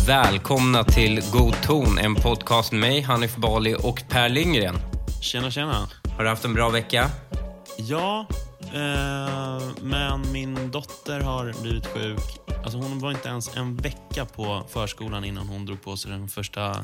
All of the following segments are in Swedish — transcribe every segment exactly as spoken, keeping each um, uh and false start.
Välkomna till God ton, en podcast med mig, Hanif Bali och Per Lindgren. Tjena, tjena. Har du haft en bra vecka? Ja, eh, men min dotter har blivit sjuk. Alltså hon var inte ens en vecka på förskolan innan hon drog på sig den första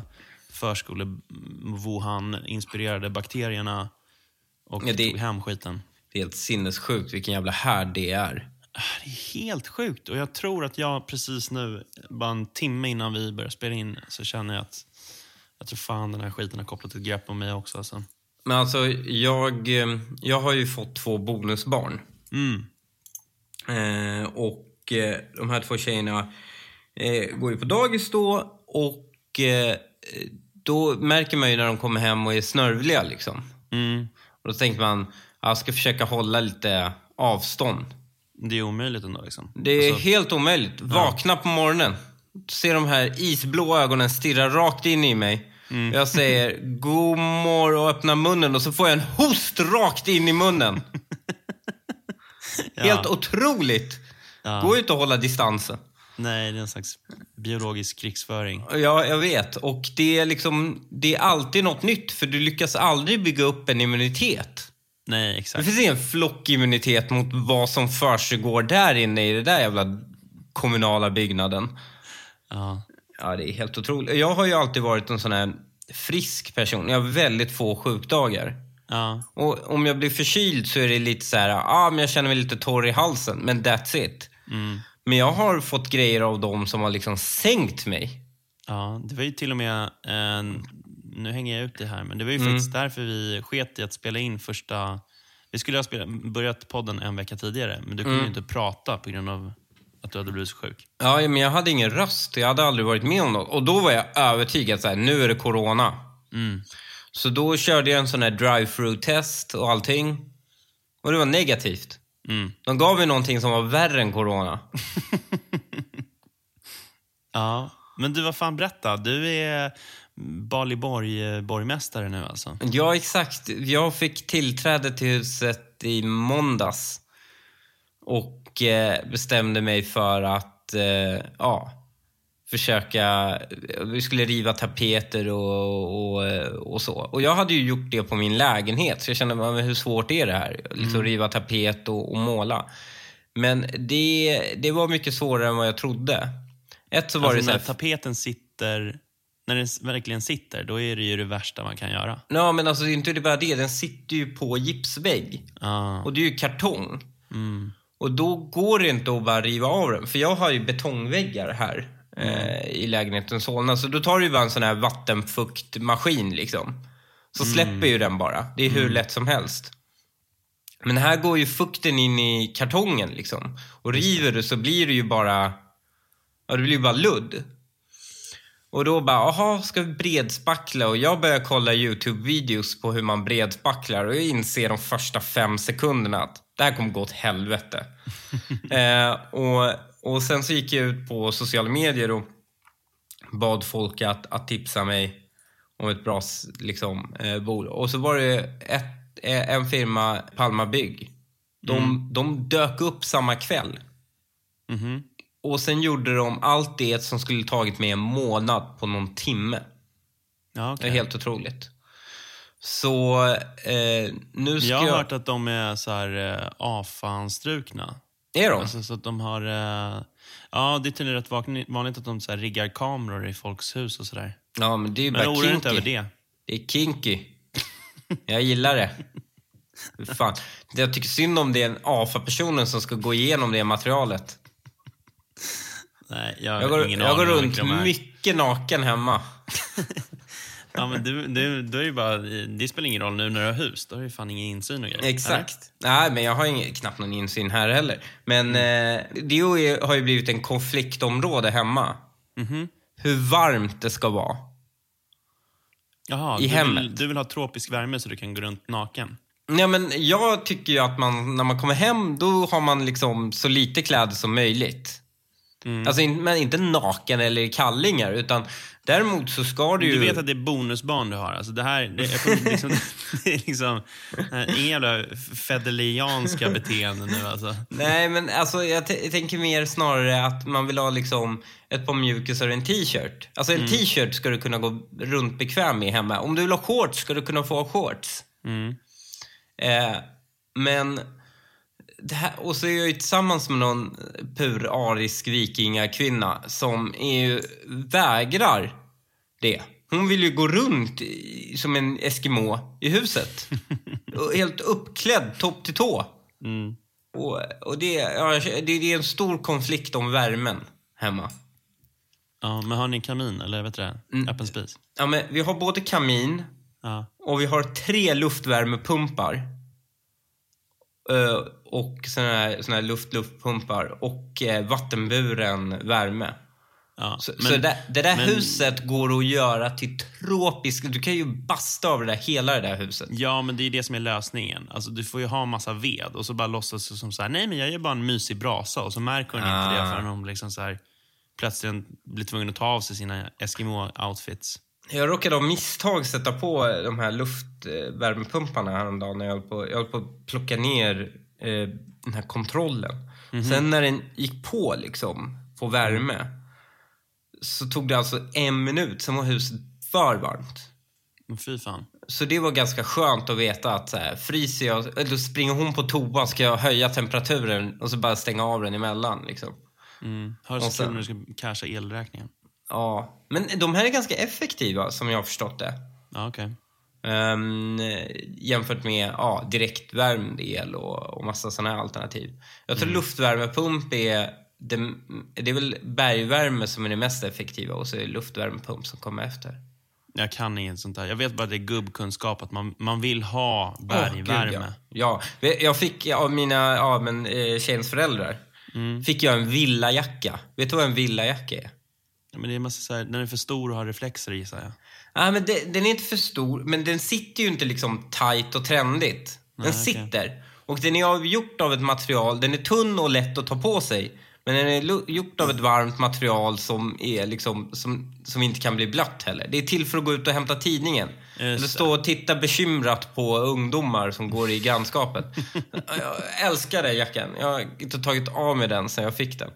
förskole-Wuhan-inspirerade bakterierna och ja, det, tog hem skiten. Det är helt sinnessjukt vilken jävla härd det är. Det är helt sjukt. Och jag tror att jag precis nu, bara en timme innan vi börjar spela in, så känner jag att jag tror fan den här skiten har kopplat ett grepp om mig också. Alltså. Men alltså, jag, jag har ju fått två bonusbarn. Mm. Eh, och eh, de här två tjejerna eh, går ju på dagis då. Och eh, då märker man ju när de kommer hem och är snörvliga liksom. Mm. Och då tänker man, jag ska försöka hålla lite avstånd. Det är omöjligt ändå liksom. Det är alltså, helt omöjligt. Vakna ja. på morgonen. Se de här isblå ögonen stirra rakt in i mig. Mm. Jag säger god morgon och öppnar munnen. Och så får jag en host rakt in i munnen. ja. Helt otroligt. Ja. Gå ut och hålla distansen. Nej, det är en slags biologisk krigsföring. Ja, jag vet. Och det är liksom, det är alltid något nytt. För du lyckas aldrig bygga upp en immunitet. Nej, exakt. Det finns ingen flockimmunitet mot vad som försiggår där inne i det där jävla kommunala byggnaden. Ja. Ja, det är helt otroligt. Jag har ju alltid varit en sån här frisk person. Jag har väldigt få sjukdagar. Ja. Och om jag blir förkyld så är det lite så här, ja, ah, men jag känner mig lite torr i halsen. Men that's it. Mm. Men jag har fått grejer av dem som har liksom sänkt mig. Ja, det var ju till och med... Eh, nu hänger jag ut det här, men det var ju mm. faktiskt därför vi sket i att spela in första... Vi skulle ha spela, börjat podden en vecka tidigare, men du kunde mm. ju inte prata på grund av att du hade blivit så sjuk. Ja, men jag hade ingen röst. Jag hade aldrig varit med om något. Och då var jag övertygad så här, nu är det corona. Mm. Så då körde jag en sån här drive-through-test och allting. Och det var negativt. Mm. De gav ju någonting som var värre än corona. Ja, men du, vad fan, berätta. Du är Baliborg borgmästare nu alltså. Ja, exakt. Jag fick tillträde till huset i måndags. Och eh, bestämde mig för att eh, ja, försöka... Vi skulle riva tapeter och, och, och så. Och jag hade ju gjort det på min lägenhet. Så jag kände, men hur svårt är det här? Liksom mm. riva tapet och, och måla. Men det, det var mycket svårare än vad jag trodde. Ett så var alltså det så här, när tapeten sitter... När den verkligen sitter, då är det ju det värsta man kan göra. Ja, men alltså det är inte bara det. Den sitter ju på gipsvägg. Ah. Och det är ju kartong. Mm. Och då går det inte att bara riva av den. För jag har ju betongväggar här mm. eh, i lägenheten Solna. Så då tar du ju bara en sån här vattenfuktmaskin liksom. Så mm. släpper ju den bara. Det är hur mm. lätt som helst. Men här går ju fukten in i kartongen liksom. Och river du så blir det ju bara... Ja, det blir ju bara ludd. Och då bara, aha, ska vi bredspackla? Och jag börjar kolla YouTube-videos på hur man bredspacklar. Och jag inser de första fem sekunderna att det här kommer gå åt helvete. eh, och, och sen så gick jag ut på sociala medier och bad folk att, att tipsa mig om ett bra liksom, eh, bolag. Och så var det ett, en firma, Palma Bygg. De, mm. de dök upp samma kväll. Mhm. Och sen gjorde de allt det som skulle tagit med en månad på någon timme. Ja, okay. Det är helt otroligt. Så eh, nu ska jag har jag... hört att de är så här eh, afanstrukna. Är de? Alltså, så att de har... Eh, ja, det är tydligen rätt vanligt att de så här, riggar kameror i folks hus och sådär. Ja, men det är ju bara kinky. Men inte över det. Det är kinky. Jag gillar det. Fan. Jag tycker synd om det är en afa-personen som ska gå igenom det materialet. Nej, jag, jag går, ingen jag går runt mycket naken hemma. Ja, men du, du, du är ju bara, det spelar ingen roll nu när du har hus. Då har du fan ingen insyn och grejer. Exakt. Eller? Nej, men jag har ingen, knappt någon insyn här heller. Men mm. eh, det har ju blivit en konfliktområde hemma. Mm-hmm. Hur varmt det ska vara. Jaha, i du hemmet. Vill, du vill ha tropisk värme så du kan gå runt naken. Ja, men jag tycker ju att man, när man kommer hem, då har man liksom så lite kläder som möjligt. Mm. Alltså, men inte naken eller i kallingar, utan däremot så ska du ju... Du vet att det är bonusbarn du har. Alltså det här, det är liksom, det är liksom inga jävla fedelianska beteenden nu alltså. Nej, men alltså jag, t- jag tänker mer snarare att man vill ha liksom ett par mjukisar och en t-shirt. Alltså en mm. t-shirt ska du kunna gå runt bekväm med hemma. Om du vill ha shorts ska du kunna få shorts. Mm. Eh, men... Det här, och så är jag ju tillsammans med någon pur arisk vikingakvinna som är ju, vägrar det. Hon vill ju gå runt i, som en eskimo i huset. Helt uppklädd, topp till tå. Mm. Och, och det, ja, det, det är en stor konflikt om värmen hemma. Ja, men har ni kamin eller vet du det? Mm. Öppen spis? Ja, men vi har både kamin ja. och vi har tre luftvärmepumpar. Uh, och såna här, såna här luft-luftpumpar och eh, vattenburen värme. Ja, så men, så det, det där men, huset går att göra till tropiskt. Du kan ju basta av det där, hela det där huset. Ja, men det är det som är lösningen. Alltså, du får ju ha massa ved och så bara låtsas som så här, nej men jag är bara en mysig brasa. Och så märker hon ah. inte det förrän hon liksom så här, plötsligt blir tvungen att ta av sig sina Eskimo-outfits. Jag råkade av misstag sätta på de här luftvärmepumparna häromdagen när jag höll på, jag höll på att plocka ner eh, den här kontrollen. Mm-hmm. Sen när den gick på liksom, på värme, så tog det alltså en minut, sen var huset för varmt. Fy fan. Så det var ganska skönt att veta att så här, fryser jag, eller springer hon på toa, ska jag höja temperaturen och så bara stänga av den emellan liksom. Mm. Har du så kul när du ska casha elräkningen? Ja, men de här är ganska effektiva som jag har förstått det. Ja, okej. Okay. Um, jämfört med ja, direktvärmd el och, och massa sådana här alternativ. Jag tror mm. luftvärmepump är det, det är väl bergvärme som är det mest effektiva, och så är det luftvärmepump som kommer efter. Jag kan inget sånt där. Jag vet bara att det är gubbkunskap att man, man vill ha bergvärme. Oh, ja. ja, jag fick av mina ja, men, eh, tjejens föräldrar mm. fick jag en villajacka. Vet du vad en villajacka är? Ja, men det är massa så här, den är för stor och har reflexer i sig. Ja, ja men det, den är inte för stor, men den sitter ju inte liksom tight och trendigt. Den Nej, sitter. Okay. Och den är gjort av ett material, den är tunn och lätt att ta på sig. Men den är gjort av ett varmt material som är liksom som, som inte kan bli blött heller. Det är till för att gå ut och hämta tidningen. Eller stå och titta bekymrat på ungdomar som går i grannskapet. Jag älskar den jackan. Jag har inte tagit av med den sedan jag fick den.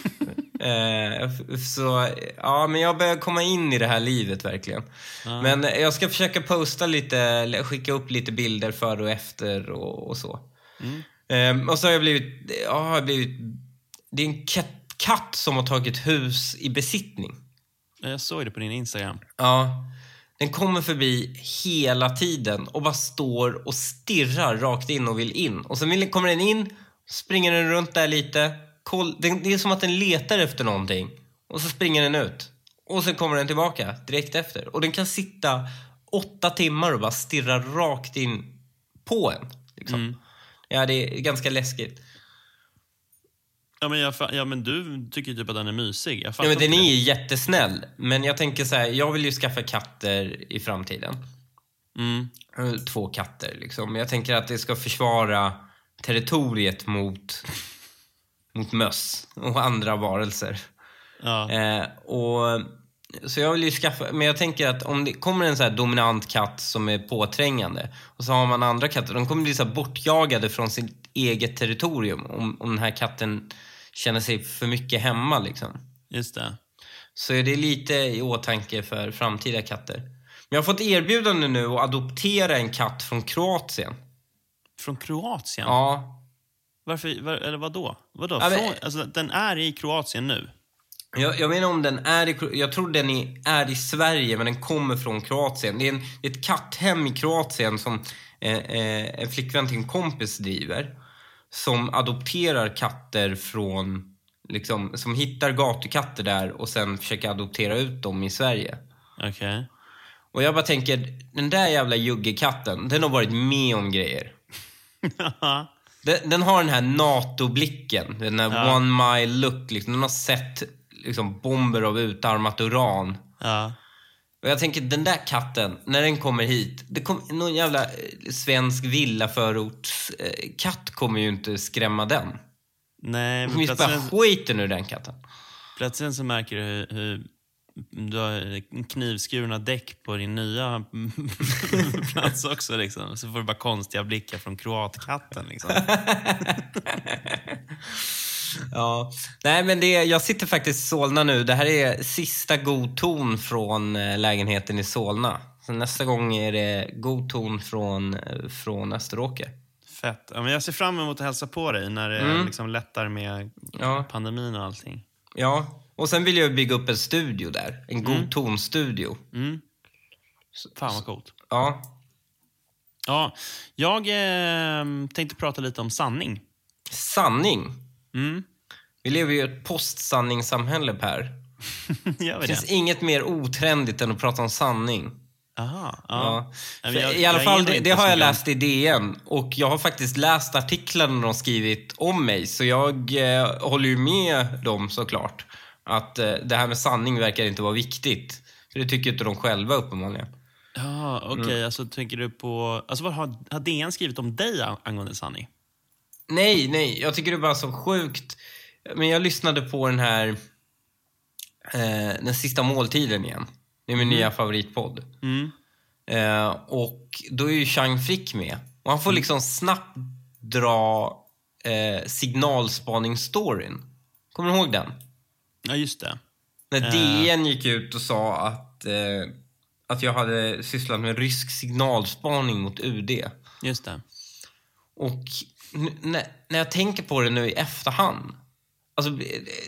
eh, så ja, men jag börjar komma in i det här livet verkligen. Ah. Men jag ska försöka posta lite, skicka upp lite bilder före och efter och, och så. Mm. Eh, och så har jag blivit, ja, jag har blivit det är en katt, katt som har tagit hus i besittning. Jag såg det på din Instagram. Ja. Den kommer förbi hela tiden och bara står och stirrar rakt in och vill in. Och sen kommer den in, springer den runt där lite. Koll, det är som att den letar efter någonting. Och så springer den ut. Och sen kommer den tillbaka direkt efter. Och den kan sitta åtta timmar och bara stirra rakt in på en. Liksom. Mm. Ja, det är ganska läskigt. Ja men, jag, ja, men du tycker typ att den är mysig. Jag ja, men den är ju jättesnäll. Men jag tänker så här, jag vill ju skaffa katter i framtiden. Mm. Två katter liksom. Men jag tänker att det ska försvara territoriet mot, mot möss och andra varelser. Ja. Eh, och, så jag vill ju skaffa, men jag tänker att om det kommer en så här dominant katt som är påträngande, och så har man andra katter, de kommer bli så här bortjagade från sitt eget territorium om, om den här katten känner sig för mycket hemma liksom. Just det. Så är det lite i åtanke för framtida katter. Men jag har fått erbjudande nu att adoptera en katt från Kroatien. Från Kroatien? Ja. Varför, var, eller vadå? Vadå? Ja, men, från, alltså, den är i Kroatien nu? Jag, jag menar om den är i, jag tror den är, är i Sverige, men den kommer från Kroatien. Det är, en, det är ett katthem i Kroatien som eh, eh, en flickvän till en kompis driver. Som adopterar katter från, liksom, som hittar gatukatter där och sen försöker adoptera ut dem i Sverige. Okej. Okay. Och jag bara tänker, den där jävla juggekatten, den har varit med om grejer. den, den har den här NATO-blicken, den här ja. one mile look. Liksom. Den har sett liksom, bomber av utarmat uran. Ja. Och jag tänker, den där katten, när den kommer hit, det kommer någon jävla svensk villaförorts katt kommer ju inte skrämma den. Nej, men plötsligt... bara skiten ur den katten. Plötsligt så märker du hur, hur du har knivskurna däck på din nya plats också. Liksom. Så får du bara konstiga blickar från kroatkatten. Liksom. Ja, nej men det, jag sitter faktiskt i Solna nu. Det här är sista god ton från lägenheten i Solna. Så nästa gång är det god ton från, från Österåker. Fett. Ja, men jag ser fram emot att hälsa på dig när det mm. liksom lättar med ja. pandemin och allting. Ja, och sen vill jag bygga upp en studio där. En god mm. tonstudio. Mm. Fan vad coolt. Ja. Ja, jag eh, tänkte prata lite om sanning. Sanning? Mm. Vi lever ju i ett postsanningssamhälle, Per. Det finns inget mer otrendigt än att prata om sanning. Aha, ja. Ja. Jag, I alla fall, det, det har jag läst i D N. Och jag har faktiskt läst artiklarna de skrivit om mig. Så jag eh, håller ju med dem såklart. Att eh, det här med sanning verkar inte vara viktigt. För det tycker inte de själva uppenbarligen. Ja, okej. Okay. Mm. Alltså tänker du på... Alltså vad har, har D N skrivit om dig angående sanning? Nej, nej. Jag tycker det är bara så sjukt. Men jag lyssnade på den här... Eh, den sista måltiden igen. Det är min mm. nya favoritpodd. Mm. Eh, och då är ju Chang Frick med. Och han får mm. liksom snabbt dra eh, signalspaningsstoryn. Kommer du ihåg den? Ja, just det. När uh. D N gick ut och sa att, eh, att jag hade sysslat med rysk signalspaning mot U D. Just det. Och n- när, när jag tänker på det nu i efterhand. Alltså,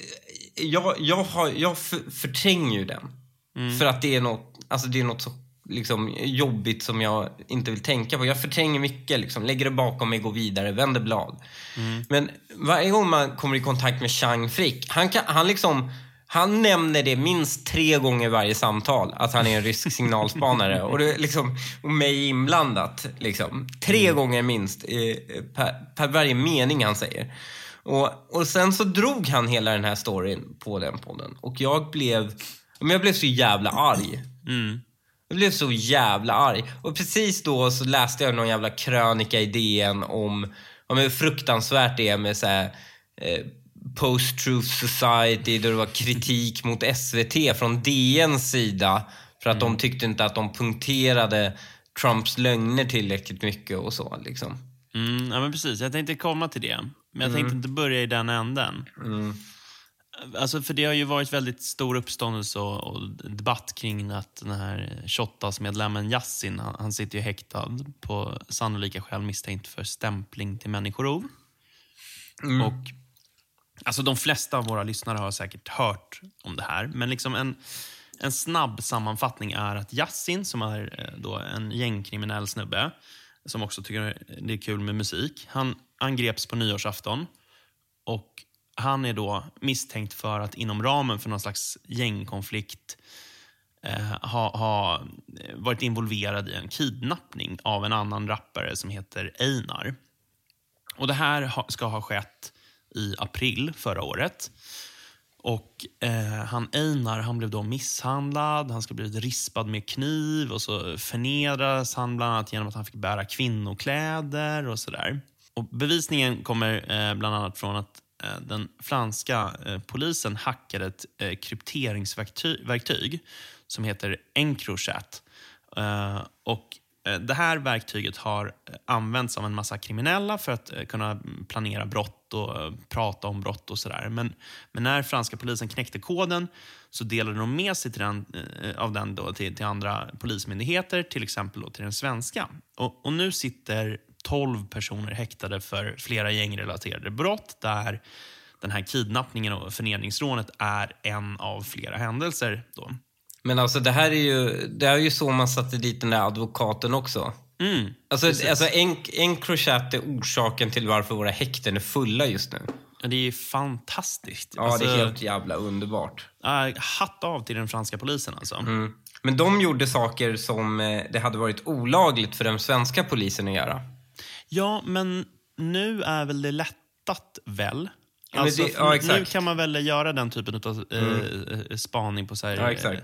jag, jag, har, jag för, förtränger ju den. Mm. För att det är något, alltså det är något så liksom jobbigt som jag inte vill tänka på. Jag förtränger mycket, liksom, lägger det bakom mig, går vidare, vänder blad. Mm. Men varje gång man kommer i kontakt med Chang Frick, han, kan, han, liksom, han nämner det minst tre gånger varje samtal, att han är en rysk signalspanare. och, det, liksom, och mig inblandat. Liksom. Tre mm. gånger minst eh, per, per varje mening han säger. Och, och sen så drog han hela den här storyn på den podden. Och jag blev... Men jag blev så jävla arg. Mm. Jag blev så jävla arg. Och precis då så läste jag någon jävla krönika i D N om, om hur fruktansvärt det är med så här, eh, post-truth society, där det var kritik mot S V T från D N:s sida för att mm. de tyckte inte att de punkterade Trumps lögner tillräckligt mycket och så liksom. Mm, ja men precis, jag tänkte komma till det. Men jag tänkte mm. inte börja i den änden. Mm. Alltså för det har ju varit väldigt stor uppståndelse och, och debatt kring att den här Shottaz-medlemmen Yassin, han, han sitter ju häktad på sannolika skäl misstänkt för stämpling till människorov. Mm. Och alltså de flesta av våra lyssnare har säkert hört om det här, men liksom en, en snabb sammanfattning är att Yassin, som är då en gängkriminell snubbe som också tycker det är kul med musik, han angreps på nyårsafton och han är då misstänkt för att inom ramen för någon slags gängkonflikt eh, ha, ha varit involverad i en kidnappning av en annan rappare som heter Einar. Och det här ha, ska ha skett i april förra året. Och eh, han Einar, han blev då misshandlad, han ska blivit rispad med kniv och så förnedras han bland annat genom att han fick bära kvinnokläder och sådär. Och bevisningen kommer eh, bland annat från att den franska eh, polisen hackade ett eh, krypteringsverktyg som heter Encrochat. Eh, och eh, det här verktyget har använts av en massa kriminella för att eh, kunna planera brott och eh, prata om brott och sådär. Men, men när franska polisen knäckte koden så delade de med sig till den, eh, av den då till, till andra polismyndigheter, till exempel då till den svenska. Och, och nu sitter tolv personer häktade för flera gängrelaterade brott där den här kidnappningen och förnedringsrånet är en av flera händelser då. Men alltså det här är ju, det är ju så man satte dit den där advokaten också. Mm, alltså alltså en, en crochat är orsaken till varför våra häkten är fulla just nu. Ja, det är fantastiskt. Ja, alltså, det är helt jävla underbart. Äh, hatt av till den franska polisen alltså. Mm. Men de gjorde saker som eh, det hade varit olagligt för den svenska polisen att göra. Ja, men nu är väl det lättat väl? Ja, alltså, det, ja, nu kan man väl göra den typen av mm. eh, spaning på så här, ja, exakt.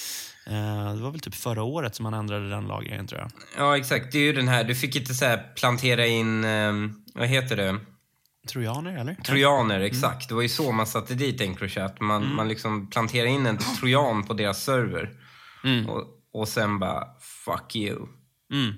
Eh, det var väl typ förra året som man ändrade den lagen, tror jag. Ja, exakt. Det är ju den här, du fick inte så här plantera in, eh, vad heter det? Trojaner, eller? Trojaner, exakt. Mm. Det var ju så man satte dit Encrochat. Man, mm. man liksom planterade in en trojan på deras server. Mm. Och, och sen bara, fuck you. Mm.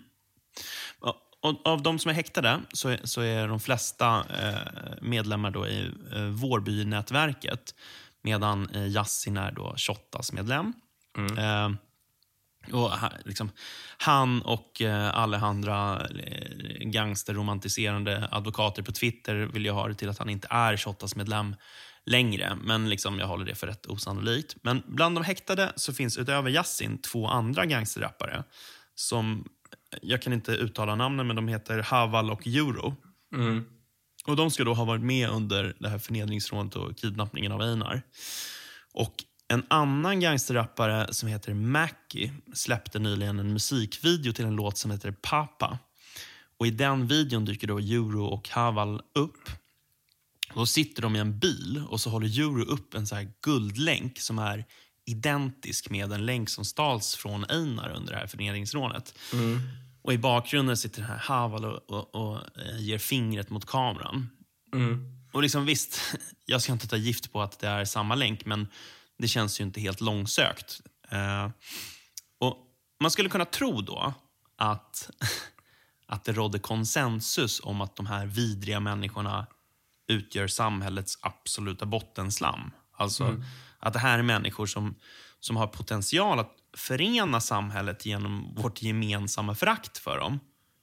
Och av de som är häktade så är, så är de flesta eh, medlemmar då i eh, Vårbynätverket, medan eh, Yasin är då Shottaz medlem. Mm. Eh, och liksom, han och eh, alla andra eh, gangsterromantiserande advokater på Twitter vill ju ha det till att han inte är Shottaz medlem längre. Men liksom, jag håller det för rätt osannolikt. Men bland de häktade så finns utöver Yasin två andra gangsterrappare som, jag kan inte uttala namnen, men de heter Haval och Euro. Mm. Och de ska då ha varit med under det här förnedringsrånet och kidnappningen av Einar. Och en annan gangsterrappare som heter Mackie släppte nyligen en musikvideo till en låt som heter Papa. Och i den videon dyker då Euro och Haval upp. Då sitter de i en bil och så håller Euro upp en så här guldlänk som är identisk med en länk som stals från Einar under det här förnedringsrånet. Mm. Och i bakgrunden sitter den här Haval och, och, och, och ger fingret mot kameran. Mm. Och liksom visst, jag ska inte ta gift på att det är samma länk, men det känns ju inte helt långsökt. Uh, och man skulle kunna tro då att, att det rådde konsensus om att de här vidriga människorna utgör samhällets absoluta bottenslam. Alltså mm. att det här är människor som, som har potential att förena samhället genom vårt gemensamma förakt för dem.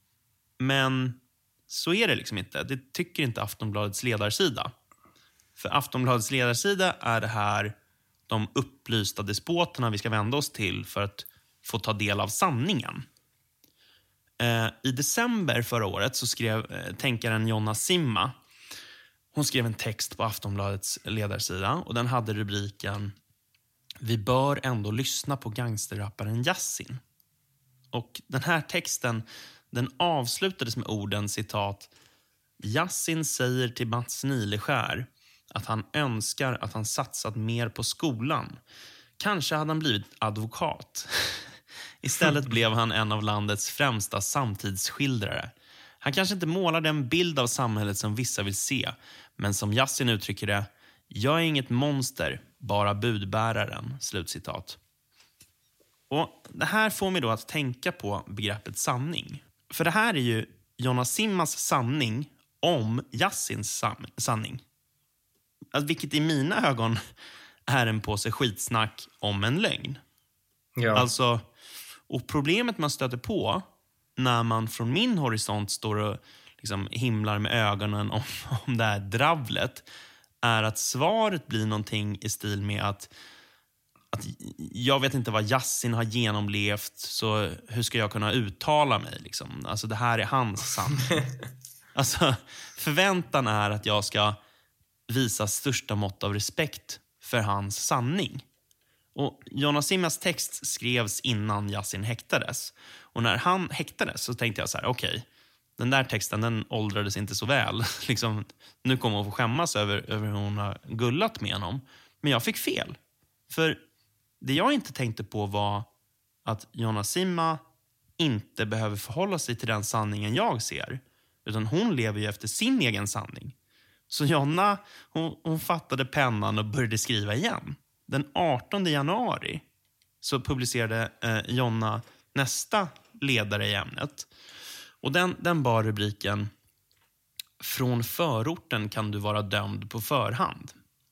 Men så är det liksom inte. Det tycker inte Aftonbladets ledarsida. För Aftonbladets ledarsida är det här de upplysta despoterna vi ska vända oss till för att få ta del av sanningen. Eh, I december förra året så skrev eh, tänkaren Jonna Simma, hon skrev en text på Aftonbladets ledarsida och den hade rubriken "Vi bör ändå lyssna på gangsterrapparen Yasin". Och den här texten, den avslutades med orden citat: "Yasin säger till Mats Nileskär att han önskar att han satsat mer på skolan. Kanske hade han blivit advokat. Istället blev han en av landets främsta samtidsskildrare. Han kanske inte målar den bild av samhället som vissa vill se, men som Yasin uttrycker det, jag är inget monster, bara budbäraren." Slutcitat. Och det här får mig då att tänka på begreppet sanning. För det här är ju Jonna Simmas sanning om Yasins sam- sanning. Alltså, vilket i mina ögon är en påse skitsnack om en lögn. Ja. Alltså, och problemet man stöter på när man från min horisont står och liksom himlar med ögonen om, om det här dravlet är att svaret blir någonting i stil med att, att jag vet inte vad Yasin har genomlevt, så hur ska jag kunna uttala mig? Liksom? Alltså, det här är hans sanning. Alltså, förväntan är att jag ska visa största mått av respekt för hans sanning. Och Jonna Simmas text skrevs innan Yasin häktades. Och när han häktades så tänkte jag så här: okej, okay, den där texten den åldrades inte så väl. liksom, nu kommer hon få skämmas över, över hur hon har gullat med honom. Men jag fick fel. För det jag inte tänkte på var att Jonna Simma inte behöver förhålla sig till den sanningen jag ser. Utan hon lever ju efter sin egen sanning. Så Jonna, hon, hon fattade pennan och började skriva igen. Den artonde januari så publicerade eh, Jonna nästa ledare i ämnet. Och den, den bar rubriken "Från förorten kan du vara dömd på förhand".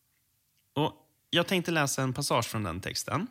Och jag tänkte läsa en passage från den texten.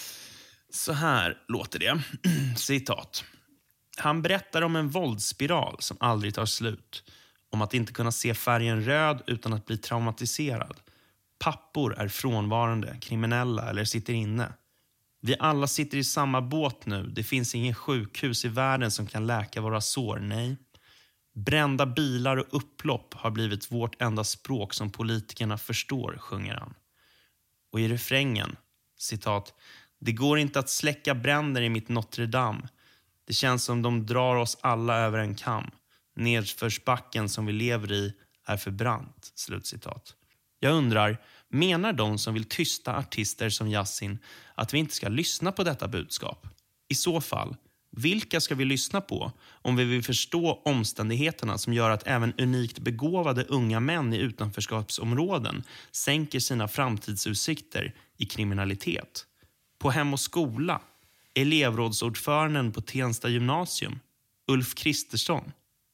Så här låter det. Citat. Han berättar om en våldsspiral som aldrig tar slut. Om att inte kunna se färgen röd utan att bli traumatiserad. Pappor är frånvarande, kriminella eller sitter inne. Vi alla sitter i samma båt nu. Det finns ingen sjukhus i världen som kan läka våra sår, nej. Brända bilar och upplopp har blivit vårt enda språk som politikerna förstår, sjunger han. Och i refrängen, citat: "Det går inte att släcka bränder i mitt Notre Dame. Det känns som de drar oss alla över en kam. Nedförsbacken som vi lever i är för brant." Slutcitat. Jag undrar, menar de som vill tysta artister som Yasin att vi inte ska lyssna på detta budskap? I så fall, Vilka ska vi lyssna på om vi vill förstå omständigheterna som gör att även unikt begåvade unga män i utanförskapsområden sänker sina framtidsutsikter i kriminalitet? På Hem och skola, elevrådsordföranden på Tensta gymnasium, Ulf Kristersson.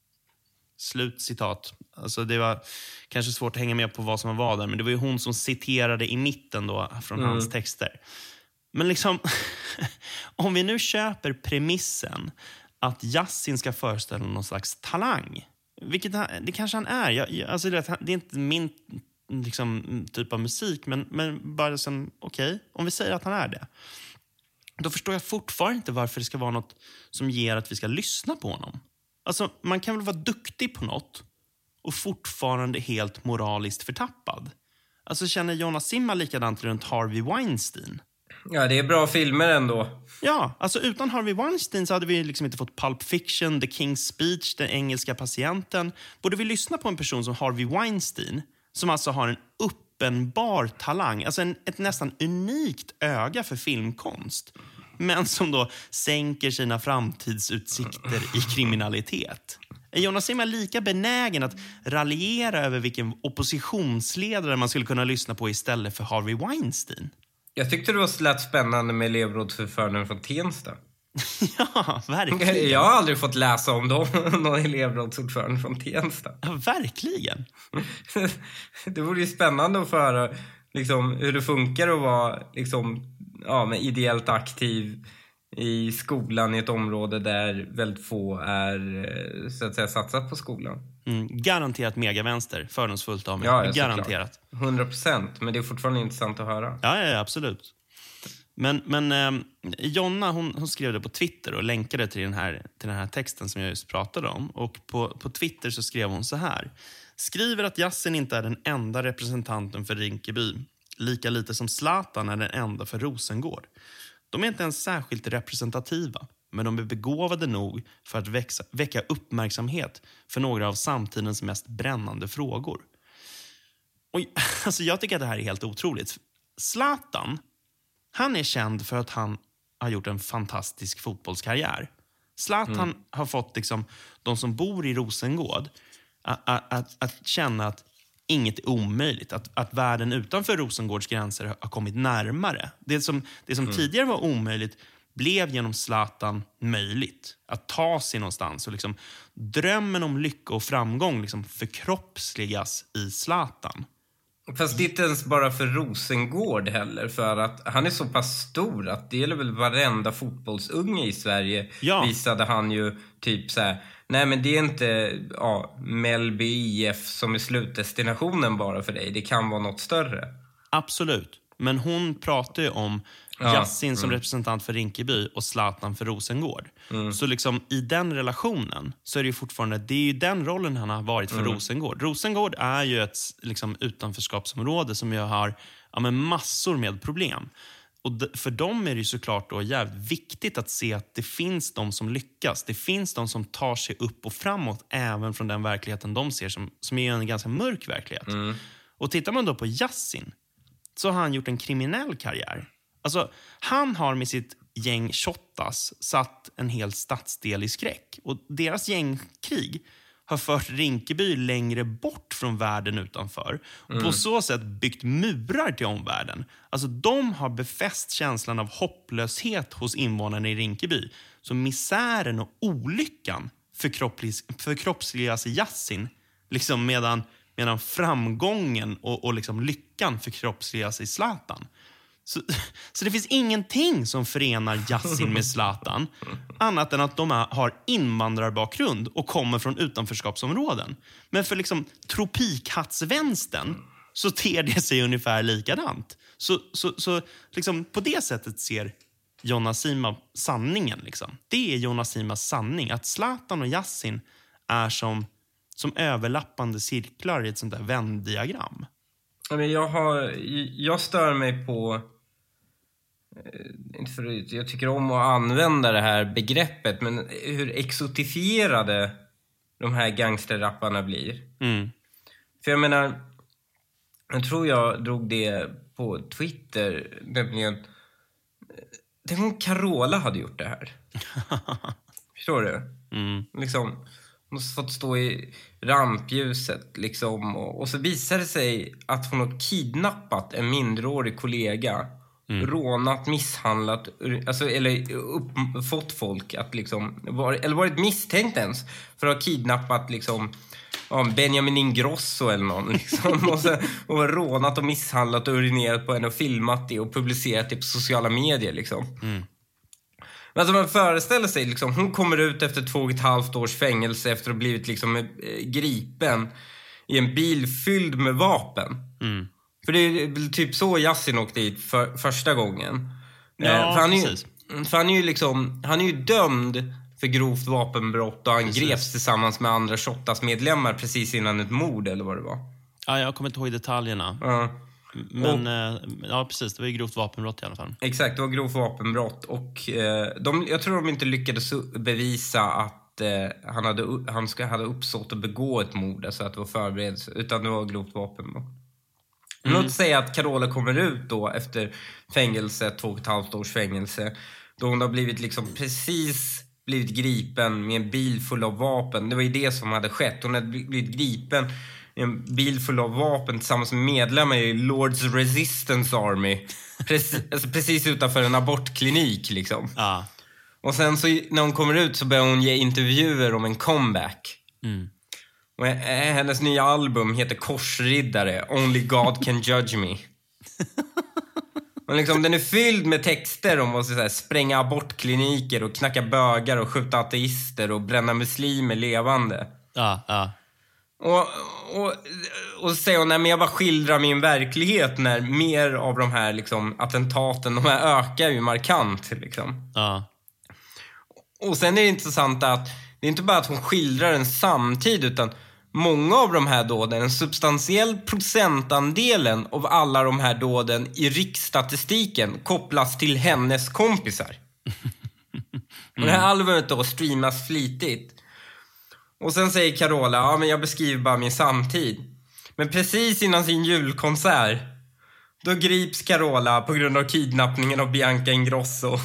Slut citat. Alltså det var kanske svårt att hänga med på vad som var där, men det var ju hon som citerade i mitten då från mm. hans texter. Men liksom, om vi nu köper premissen att Yasin ska föreställa någon slags talang, vilket det kanske han är. Jag, jag, alltså det, det är inte min liksom, typ av musik, men, men bara som, okej, okay, om vi säger att han är det, då förstår jag fortfarande inte varför det ska vara något som ger att vi ska lyssna på honom. Alltså, man kan väl vara duktig på något och fortfarande helt moraliskt förtappad. Alltså, känner Jonas Simma likadant runt Harvey Weinstein? Ja, det är bra filmer ändå. Ja, alltså utan Harvey Weinstein så hade vi liksom inte fått Pulp Fiction, The King's Speech, Den engelska patienten. Borde vi lyssna på en person som Harvey Weinstein, som alltså har en uppenbar talang, alltså en, ett nästan unikt öga för filmkonst, men som då sänker sina framtidsutsikter i kriminalitet. Är Jonas Simma lika benägen att raljera över vilken oppositionsledare man skulle kunna lyssna på istället för Harvey Weinstein? Jag tyckte det var lät spännande med elevrådsordföranden från Tensta. Ja, verkligen. Jag har aldrig fått läsa om dem, någon elevrådsordförande från Tensta. Ja, verkligen. Det vore ju spännande att få höra liksom, hur det funkar att vara liksom, ja, men ideellt aktiv i skolan i ett område där väldigt få är så att säga satsat på skolan. Mm, garanterat megavänster, fördomsfullt av mig. Ja, garanterat. hundra procent, men det är fortfarande intressant att höra. Ja, ja, absolut. Men, men eh, Jonna, hon, hon skrev det på Twitter och länkade till den här, till den här texten som jag just pratade om. Och på, på Twitter så skrev hon så här. Skriver att Yasin inte är den enda representanten för Rinkeby. Lika lite som Zlatan är den enda för Rosengård. De är inte ens särskilt representativa, men de är begåvade nog för att växa, väcka uppmärksamhet för några av samtidens mest brännande frågor. Och, alltså jag tycker att det här är helt otroligt. Zlatan, han är känd för att han har gjort en fantastisk fotbollskarriär. Zlatan mm. har fått liksom, de som bor i Rosengård att, att, att, att känna att inget är omöjligt. Att, att världen utanför Rosengårds gränser har kommit närmare. Det som, det som mm. tidigare var omöjligt blev genom Zlatan möjligt. Att ta sig någonstans. Och liksom, drömmen om lycka och framgång liksom förkroppsligas i Zlatan. Fast det är inte ens bara för Rosengård heller. För att han är så pass stor att det gäller väl varenda fotbollsunge i Sverige. Ja. Visade han ju typ så här. Nej, men det är inte ja, Mellby I F som är slutdestinationen bara för dig. Det kan vara något större. Absolut. Men hon pratar ju om ja. Yasin som mm. representant för Rinkeby och Zlatan för Rosengård. Mm. Så liksom i den relationen så är det ju fortfarande, det är ju den rollen han har varit för mm. Rosengård. Rosengård är ju ett liksom, utanförskapsområde som ju har ja, men massor med problem. Och för dem är det ju såklart då jävligt viktigt att se att det finns de som lyckas. Det finns de som tar sig upp och framåt även från den verkligheten de ser som, som är en ganska mörk verklighet. Mm. Och tittar man då på Yasin så har han gjort en kriminell karriär. Alltså, han har med sitt gäng Shottaz satt en hel stadsdel i skräck. Och deras gängkrig har fört Rinkeby längre bort från världen utanför. Och mm. på så sätt byggt murar till omvärlden. Alltså, de har befäst känslan av hopplöshet hos invånarna i Rinkeby. Så misären och olyckan förkroppsligas i Yasin. Liksom medan, medan framgången och, och liksom lyckan förkroppsligas i Zlatan. Så, så det finns ingenting som förenar Yasin med Zlatan annat än att de har invandrarbakgrund och kommer från utanförskapsområden. Men för liksom tropikhattsvänstern så ter det sig ungefär likadant. Så, så, så liksom på det sättet ser Jonas Simma sanningen. Liksom. Det är Jonas Simmas sanning. Att Zlatan och Yasin är som, som överlappande cirklar i ett sånt där vändiagram. Jag, har, jag stör mig på, inte för, jag tycker om att använda det här begreppet, men hur exotifierade de här gangsterrapparna blir. Mm. För jag menar, jag tror jag drog det på Twitter, nämligen det var om Carola hade gjort det här. Förstår du? Mm. Liksom, hon har fått stå i rampljuset liksom, och, och så visar det sig att hon har kidnappat en mindreårig kollega. Mm. Rånat, misshandlat, alltså, eller upp, fått folk att liksom, var, eller varit misstänkt ens för att ha kidnappat liksom, ja, Benjamin Ingrosso eller någon liksom, och, så, och rånat och misshandlat och urinerat på henne och filmat det och publicerat det på sociala medier liksom. Mm. Men alltså man föreställer sig liksom, hon kommer ut efter två och ett halvt års fängelse efter att ha blivit liksom eh, gripen i en bil fylld med vapen. Mm. För det är typ så Yasin åkte dit för första gången. Ja, eh, för han är ju, precis. för han är ju liksom, han är ju dömd för grovt vapenbrott och han precis. greps tillsammans med andra Shottaz-medlemmar precis innan ett mord eller vad det var. Ja, jag kommer inte ihåg detaljerna. Ja. Men och, ja, precis, det var ju grovt vapenbrott i alla fall. Exakt, det var grovt vapenbrott och eh, de, jag tror de inte lyckades bevisa att eh, han, hade, han ska, hade uppsåt att begå ett mord, alltså att det var förberedelse, utan det var grovt vapenbrott. Mm. Låt säga att Carola kommer ut då efter fängelse, två och ett halvt års fängelse, då hon har blivit liksom precis blivit gripen med en bil full av vapen. Det var ju det som hade skett. Hon hade blivit gripen i en bil full av vapen tillsammans med medlemmar i Lord's Resistance Army. Precis, alltså precis utanför en abortklinik liksom. Ja. Och sen så när hon kommer ut så börjar hon ge intervjuer om en comeback. Mm. Och hennes nya album heter Korsriddare, Only God Can Judge Me. Och liksom, den är fylld med texter om att så här, spränga abortkliniker och knacka bögar och skjuta ateister och bränna muslimer levande. Ja, ja. Och, och, och säger hon, nej men jag bara skildrar min verklighet när mer av de här liksom, attentaten, de här ökar ju markant liksom. Ja. Och sen är det intressant att det är inte bara att hon skildrar en samtid, utan många av de här dåden, en substantiell procentandelen av alla de här dåden i riksstatistiken kopplas till hennes kompisar. Mm. Och det här albumet då streamas flitigt. Och sen säger Carola, ja men jag beskriver bara min samtid. Men precis innan sin julkonsert, då grips Carola på grund av kidnappningen av Bianca Ingrosso.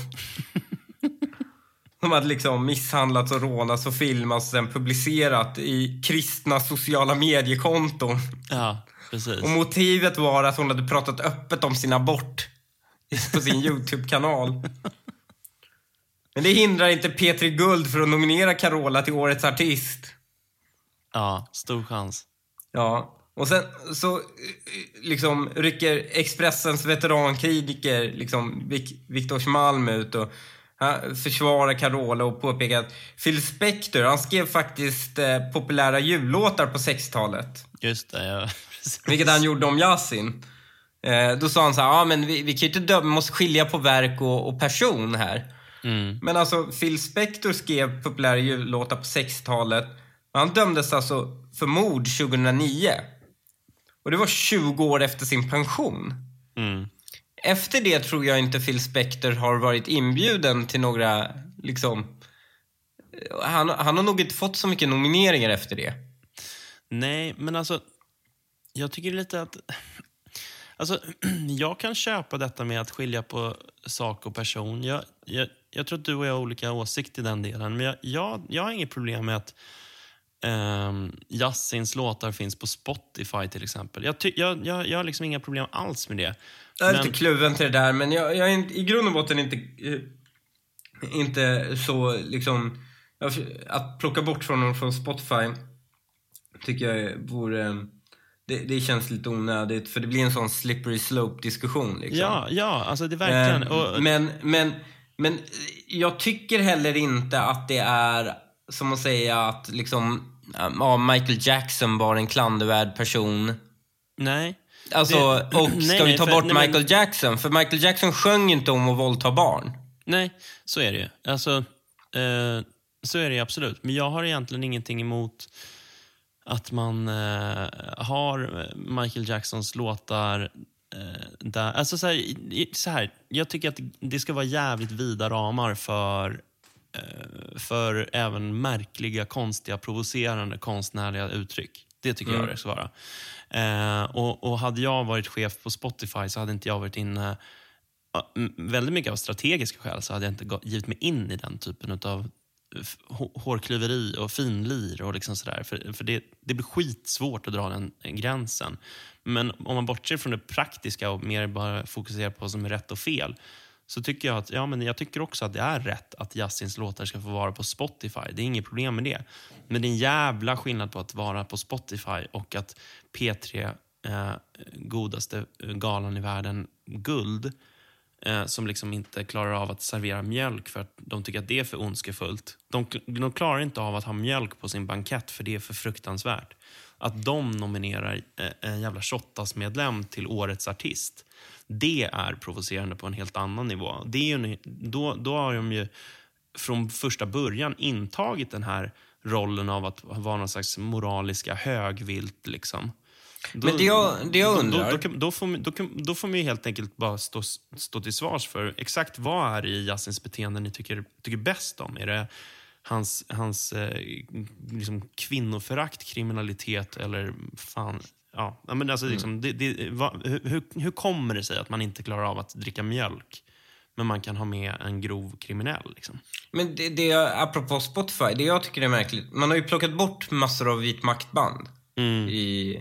De hade liksom misshandlats och rånats och filmats och sen publicerat i kristna sociala mediekonton. Ja, precis. Och motivet var att hon hade pratat öppet om sin abort på sin YouTube-kanal. Men det hindrar inte Petri Guld för att nominera Carola till årets artist. Ja, stor chans. Ja, och sen så liksom rycker Expressens veterankritiker liksom Viktor Malm ut och han försvarar Carola och påpekar att Phil Spector, han skrev faktiskt eh, populära jullåtar på sextiotalet. Just det, ja. Vilket han gjorde om Yasin. Eh, då sa han så här, ja men vi, vi kan ju inte döma, måste skilja på verk och, och person här. Mm. Men alltså Phil Spector skrev populära jullåtar på sextiotalet. Han dömdes alltså för mord tjugohundranio. Och det var tjugo år efter sin pension. Mm. Efter det tror jag inte Phil Spector har varit inbjuden till några liksom, han, han har nog inte fått så mycket nomineringar efter det. Nej, men alltså jag tycker lite att alltså, jag kan köpa detta med att skilja på sak och person. Jag, jag, jag tror att du och jag har olika åsikter i den delen. Men jag, jag, jag har inget problem med att um, Yasins låtar finns på Spotify till exempel. Jag, ty, jag, jag, jag har liksom inga problem alls med det. Jag är men... lite kluven till det där, men jag, jag är inte, i grund och botten inte, inte så liksom, att plocka bort från honom från Spotify tycker jag vore, det, det känns lite onödigt, för det blir en sån slippery slope-diskussion liksom. Ja, ja, alltså det är verkligen. Eh, och... men, men, men jag tycker heller inte att det är som att säga att liksom, ja, Michael Jackson var en klandervärd person. Nej. Alltså, det, och ska nej, vi ta nej, bort för, Michael nej, men... Jackson? För Michael Jackson sjöng inte om att våldta barn. Nej, så är det ju. Alltså, eh, så är det absolut. Men jag har egentligen ingenting emot att man eh, har Michael Jacksons låtar eh, där. Alltså så här, så här, jag tycker att det ska vara jävligt vida ramar för eh, för även märkliga, konstiga, provocerande konstnärliga uttryck. Det tycker mm. jag det ska vara. Eh, och, och hade jag varit chef på Spotify så hade inte jag varit inne väldigt mycket av strategiska skäl så hade jag inte givit mig in i den typen av hårklyveri och finlir och liksom sådär. För, för det, det blir skitsvårt att dra den gränsen. Men om man bortser från det praktiska och mer bara fokuserar på vad som är rätt och fel, så tycker jag att ja, men jag tycker också att det är rätt att Yasins låtar ska få vara på Spotify. Det är inget problem med det. Men det är en jävla skillnad på att vara på Spotify och att P tre, eh, godaste galan i världen, Guld, eh, som liksom inte klarar av att servera mjölk för att de tycker att det är för ondskefullt. De, de klarar inte av att ha mjölk på sin bankett för det är för fruktansvärt. Att de nominerar en jävla Shottaz-medlem till årets artist, det är provocerande på en helt annan nivå. Det är ju, då, då har de ju från första början intagit den här rollen av att vara någon slags moraliska högvilt. Liksom. Då, Men det jag, det jag undrar... Då, då, då, då, får, då, då får man ju helt enkelt bara stå, stå till svars för exakt vad är i Yasins beteende ni tycker, tycker bäst om. Är det hans, hans eh, liksom kvinnoförakt, kriminalitet eller fan... Ja, men alltså, liksom, det, det, va, hur, hur kommer det sig att man inte klarar av att dricka mjölk men man kan ha med en grov kriminell? Liksom? Men det, det, apropå Spotify, det jag tycker är märkligt, man har ju plockat bort massor av vit maktband. Mm. I,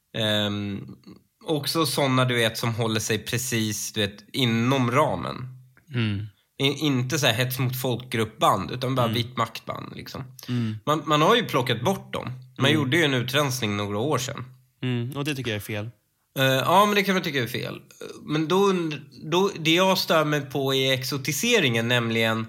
um, också sådana, du vet, som håller sig precis, du vet, inom ramen. Mm. I, inte så här hets mot folkgruppband, utan bara mm. vit maktband. Liksom. Mm. Man, man har ju plockat bort dem. Man mm. gjorde ju en utrensning några år sedan. Mm, och det tycker jag är fel. Uh, ja, men det kan man tycka är fel. Men då, då, det jag stör mig på är exotiseringen, nämligen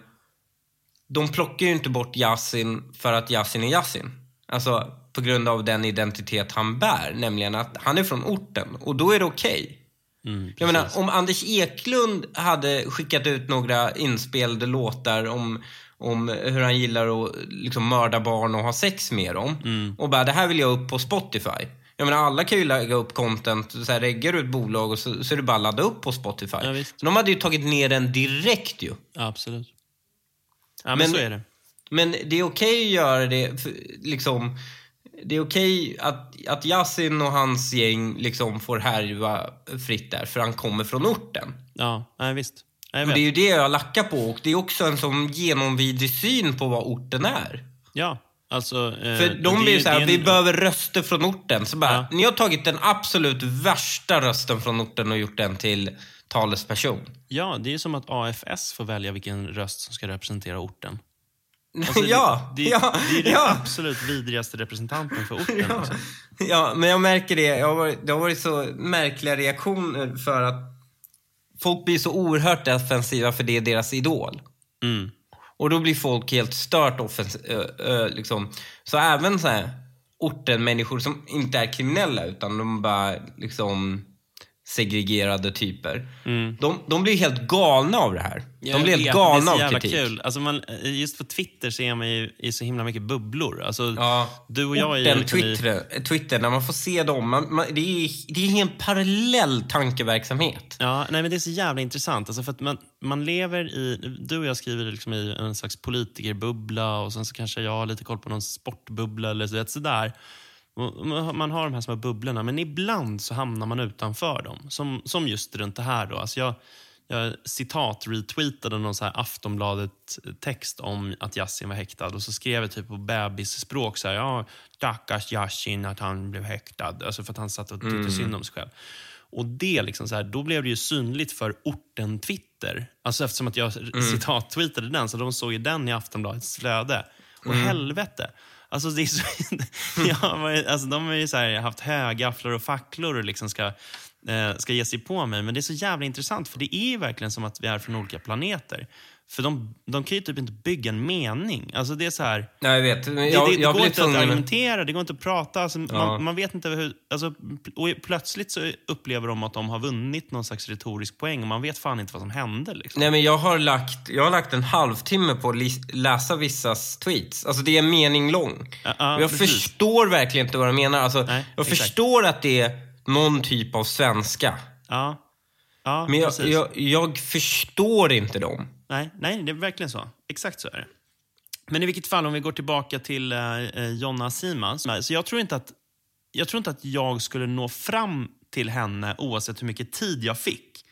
de plockar ju inte bort Yasin för att Yasin är Yasin. Alltså på grund av den identitet han bär, nämligen att han är från orten. Och då är det okej. Okay. Mm, jag menar, om Anders Eklund hade skickat ut några inspelade låtar om, om hur han gillar att liksom mörda barn och ha sex med dem, mm. och bara, det här vill jag upp på Spotify. Jag menar, alla kan ju lägga upp content, så här, reggar du ett bolag och så, så är det bara att ladda upp på Spotify. Ja, visst. De hade ju tagit ner den direkt ju. Ja, absolut. Ja, men, men så är det. Men det är okej att göra det, för, liksom, det är okej att, att Yasin och hans gäng liksom får härva fritt där, för han kommer från orten. Ja, ja visst. Och det är ju det jag lackar på, och det är också en sån genomvidrig syn på vad orten är. Ja. Alltså, eh, för de blir så här, en... vi behöver röster från orten. Så bara, ja. Ni har tagit den absolut värsta rösten från orten och gjort den till talesperson. Ja, det är som att A F S får välja vilken röst som ska representera orten. Alltså, ja, det, det, ja, det är den ja. absolut vidrigaste representanten för orten. Ja, liksom. Ja, men jag märker det. Jag har varit, det har varit så märkliga reaktioner för att folk blir så oerhört offensiva för det är deras idol. Mm. Och då blir folk helt stört offens- ö, ö, liksom. Så även så här orten, människor som inte är kriminella utan de bara liksom segregerade typer. Mm. De, de blir helt galna av det här. De jag blir vet, helt galna av kritik. Kul. Alltså man, just på Twitter ser man ju i så himla mycket bubblor. Alltså, ja, du och jag är liksom Twitter, i... Twitter, när man får se dem, man, man, det, är, det är en parallell tankeverksamhet. Ja, nej, men det är så jävla intressant. Alltså för att man, man lever i, du och jag skriver liksom i en slags politikerbubbla och sen så kanske jag har lite koll på någon sportbubbla eller så, sådär. Man har de här små bubblorna, men ibland så hamnar man utanför dem. Som, som just runt det här då. Alltså jag, jag citat-retweetade någon så här Aftonbladet-text om att Yasin var häktad. Och så skrev jag typ på bebisspråk så här, ja, stackars Yasin att han blev häktad. Alltså för att han satt och tyckte mm. synd om sig själv. Och det liksom så här, då blev det ju synligt för orten Twitter. Alltså eftersom att jag mm. citat-tweetade den, så de såg ju den i Aftonbladets flöde. Och mm. helvete. Alltså, det är så, ja, alltså de har ju så här haft högafflar och facklor och liksom ska, eh, ska ge sig på mig. Men det är så jävla intressant, för det är ju verkligen som att vi är från olika planeter. För de, de kan ju typ inte bygga en mening. Alltså det är så här... Nej, jag vet. Jag, det, det, jag det går inte tvungen... att argumentera, det går inte att prata. Alltså, ja. man, man vet inte hur... Alltså, och plötsligt så upplever de att de har vunnit någon slags retorisk poäng. Och man vet fan inte vad som hände. Liksom. Nej, men jag har, lagt, jag har lagt en halvtimme på att läsa vissas tweets. Alltså det är en mening lång. Ja, ja, jag precis. förstår verkligen inte vad de menar. Alltså, Nej, jag exakt. förstår att det är någon typ av svenska. Ja, ja men jag, jag, jag förstår inte dem. Nej, nej, det är verkligen så. Exakt så är det. Men i vilket fall, om vi går tillbaka till eh, Jonna Sima. Så jag tror inte att jag tror inte att jag skulle nå fram till henne oavsett hur mycket tid jag fick.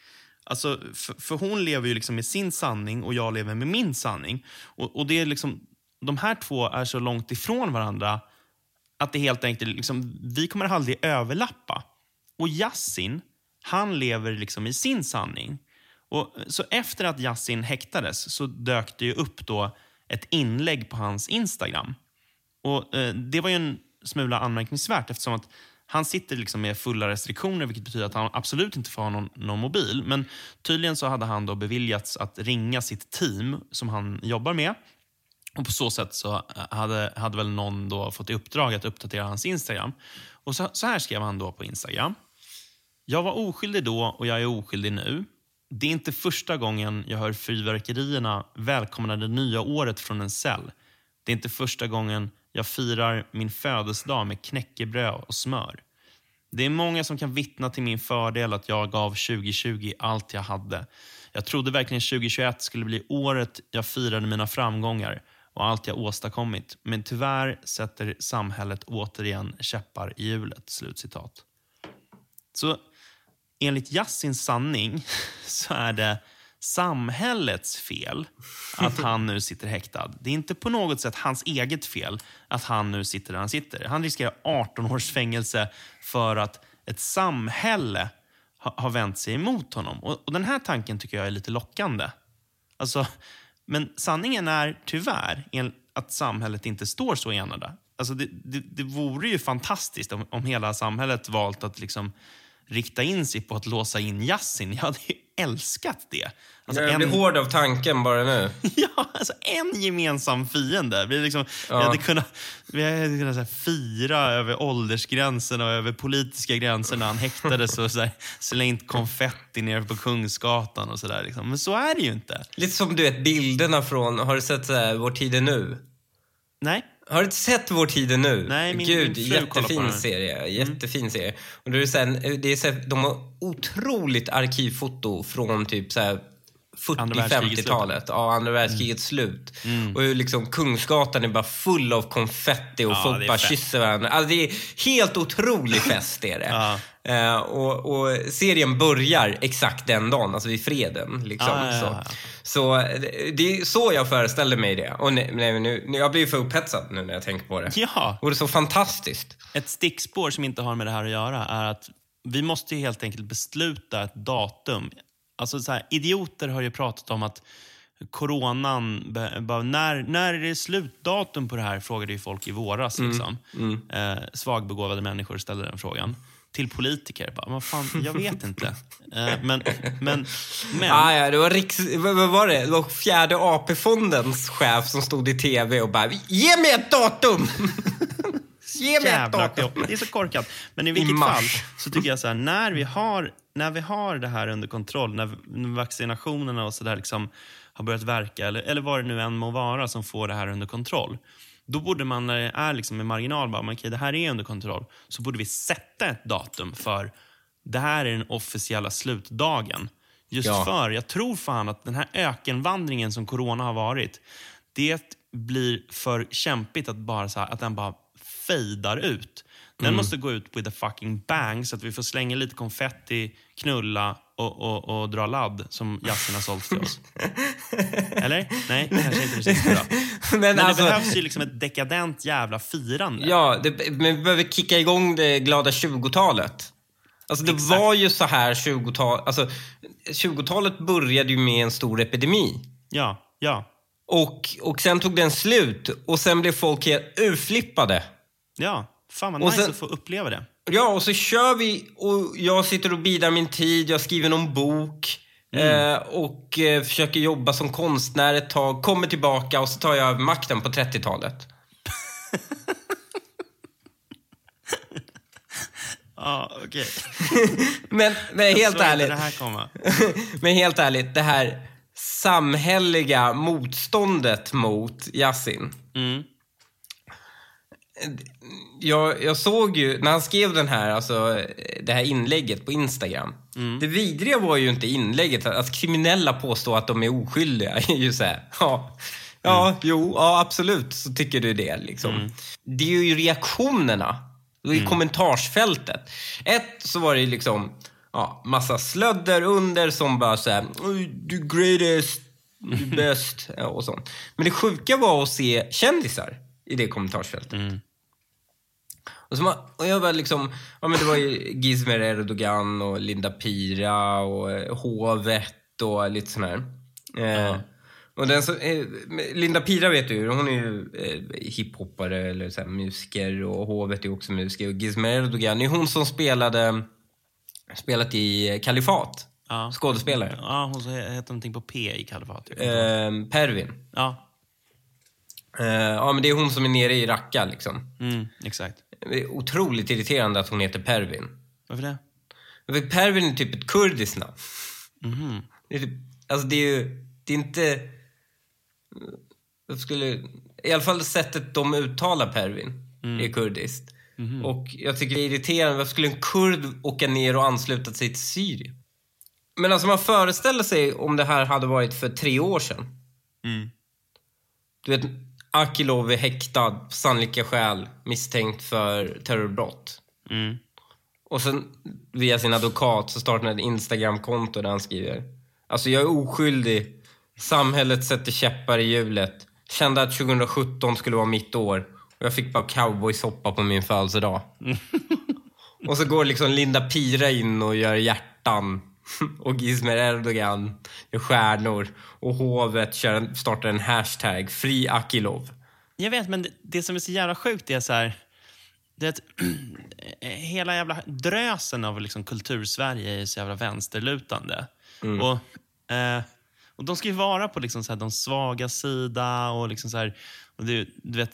Alltså, för, för hon lever ju liksom med sin sanning och jag lever med min sanning. Och, och det är liksom, de här två är så långt ifrån varandra att det helt enkelt, liksom, vi kommer aldrig överlappa. Och Yasin, han lever liksom i sin sanning. Och så efter att Yasin häktades så dök det ju upp då ett inlägg på hans Instagram. Och eh, det var ju en smula anmärkningsvärt eftersom att han sitter liksom med fulla restriktioner, vilket betyder att han absolut inte får ha någon, någon mobil. Men tydligen så hade han då beviljats att ringa sitt team som han jobbar med. Och på så sätt så hade, hade väl någon då fått i uppdrag att uppdatera hans Instagram. Och så, så här skrev han då på Instagram. Jag var oskyldig då och jag är oskyldig nu. Det är inte första gången jag hör fyrverkerierna välkomna det nya året från en cell. Det är inte första gången jag firar min födelsedag med knäckebröd och smör. Det är många som kan vittna till min fördel att jag gav tjugo tjugo allt jag hade. Jag trodde verkligen tjugo tjugoett skulle bli året jag firade mina framgångar och allt jag åstadkommit. Men tyvärr sätter samhället återigen käppar i hjulet. Slutcitat. Så enligt Yasins sanning så är det samhällets fel att han nu sitter häktad. Det är inte på något sätt hans eget fel att han nu sitter där han sitter. Han riskerar arton års fängelse för att ett samhälle ha, har vänt sig emot honom. Och, och den här tanken tycker jag är lite lockande. Alltså, men sanningen är tyvärr att samhället inte står så enade. Alltså det, det, det vore ju fantastiskt om, om hela samhället valt att liksom rikta in sig på att låsa in Yasin. Jag hade ju älskat det. Alltså jag blir en... hård av tanken bara nu. Ja, alltså en gemensam fiende. Vi, liksom, ja. vi hade kunnat, vi hade kunnat så här, fira över åldersgränserna och över politiska gränser när han häktades och så här, slängt konfetti ner på Kungsgatan och sådär. Liksom. Men så är det ju inte. Lite som du vet bilderna från, har du sett så här, Vår tid är nu? Nej. Har du inte sett Vår tid är nu? Nej, min, Gud, min fru jättefin serie. Jättefin mm. serie. Och det är så här, det är så här, de har otroligt arkivfoto från typ så här fyrtio-femtiotalet. Ja, andra världskrigets mm. slut. Mm. Och hur liksom Kungsgatan är bara full av konfetti och ja, folk bara kysser varandra. Alltså det är helt otrolig fest är det. Ja. Uh, och, och serien börjar exakt den dagen, alltså vid freden liksom. Ah, ja, ja, ja. Så, så det är så jag föreställer mig det. Och nej, nej, nu, nu, jag blir för upphetsad nu när jag tänker på det. Ja. Och det är så fantastiskt. Ett stickspår som inte har med det här att göra är att vi måste helt enkelt besluta ett datum. Alltså så här, idioter har ju pratat om att coronan, bara, när, när är det slutdatum på det här, frågade ju folk i våras. Mm. Liksom. Mm. Eh, svagbegåvade människor ställde den frågan till politiker. Bara, vad fan, jag vet inte. Eh, men, men, men... Ah, ja, det var, riks, vad var det? Det var fjärde A P-fondens chef som stod i tv och bara, ge mig ett datum! Ge mig ett datum! Det är så korkat. Men i vilket I fall så tycker jag så här, när vi har, när vi har det här under kontroll, när, när vaccinationerna och så där liksom har börjat verka, eller, eller vad det nu än må vara som får det här under kontroll, då borde man, när det är liksom med marginal, bara, okej, det här är under kontroll, så borde vi sätta ett datum för det här är den officiella slutdagen. Just ja. för, jag tror fan att den här ökenvandringen som corona har varit, det blir för kämpigt att bara så här, att den bara fejdar ut. Den mm. måste gå ut with a fucking bang så att vi får slänga lite konfetti, knulla och, och, och dra ladd som Yasin har sålt till oss. Eller? Nej, kanske inte det sista då. Men, Men alltså, det behövs ju liksom ett dekadent jävla firande. Ja, det, men vi behöver kicka igång det glada tjugotalet. Alltså det Exakt. var ju så här tjugotalet, alltså tjugotalet började ju med en stor epidemi. Ja, ja. Och, och sen tog den slut och sen blev folk helt urflippade. Ja, fan vad nice sen, att få uppleva det. Ja, och så kör vi och jag sitter och bidar min tid, jag skriver någon bok mm. eh, och eh, försöker jobba som konstnär ett tag, kommer tillbaka och så tar jag makten på trettiotalet. Ja, okej. men, men helt så ärligt. Det här komma. men helt ärligt, det här samhälleliga motståndet mot Yasin. Mm. Jag, jag såg ju, när han skrev den här, alltså, det här inlägget på Instagram. Mm. Det vidriga var ju inte inlägget. Att kriminella påstår att de är oskyldiga är ju så här, ja, ja mm. jo, ja, absolut, så tycker du det liksom. Mm. Det är ju reaktionerna i mm. kommentarsfältet. Ett, så var det liksom, ja, massa slödder under som bara så här, du greatest, du bäst och sånt. Men det sjuka var att se kändisar i det kommentarsfältet. Mm. Och, så man, och jag var liksom, ja men det var ju Gizmer Erdogan och Linda Pira och Hovet och lite sån här. Eh, uh-huh. Och den så, eh, Linda Pira vet du, hon är ju eh, hiphoppare eller så här, musiker, och Hovet är också musiker, och Gizmer Erdogan är hon som spelade spelat i Kalifat. Ja. Skådespelare. Ja, hon heter någonting på P i Kalifat. Eh, Pervin. Ja. Eh, ja, men det är hon som är nere i Raqqa liksom. Mm, exakt. Det är otroligt irriterande att hon heter Pervin. Varför det? För Pervin är typ ett kurdiskt namn. Mm. Det är typ, alltså det är ju det är inte jag skulle i alla fall sättet de uttalar Pervin mm. är kurdiskt. Mm. Och jag tycker det är irriterande. Varför skulle en kurd åka ner och ansluta sig till Syrien? Men alltså man föreställer sig om det här hade varit för tre år sedan. Mm. Du vet, Akilov är häktad på sannolika skäl misstänkt för terrorbrott. Mm. Och sen via sin advokat så startar han ett Instagram-konto där han skriver: alltså jag är oskyldig. Samhället sätter käppar i hjulet. Kände att tjugohundrasjutton skulle vara mitt år. Och jag fick bara cowboysoppa på min födelsedag. Och så går liksom Linda Pira in och gör hjärtan. Och Gizmer Erdogan gör stjärnor. Och Hovet kör, startar en hashtag Fri Akilov. Jag vet, men det, det som är så jävla sjukt är så här, det är att hela jävla drösen av liksom kultursverige är så jävla vänsterlutande. Mm. Och, eh, och de ska ju vara på liksom så här, de svaga sida och liksom så här, och det, du vet,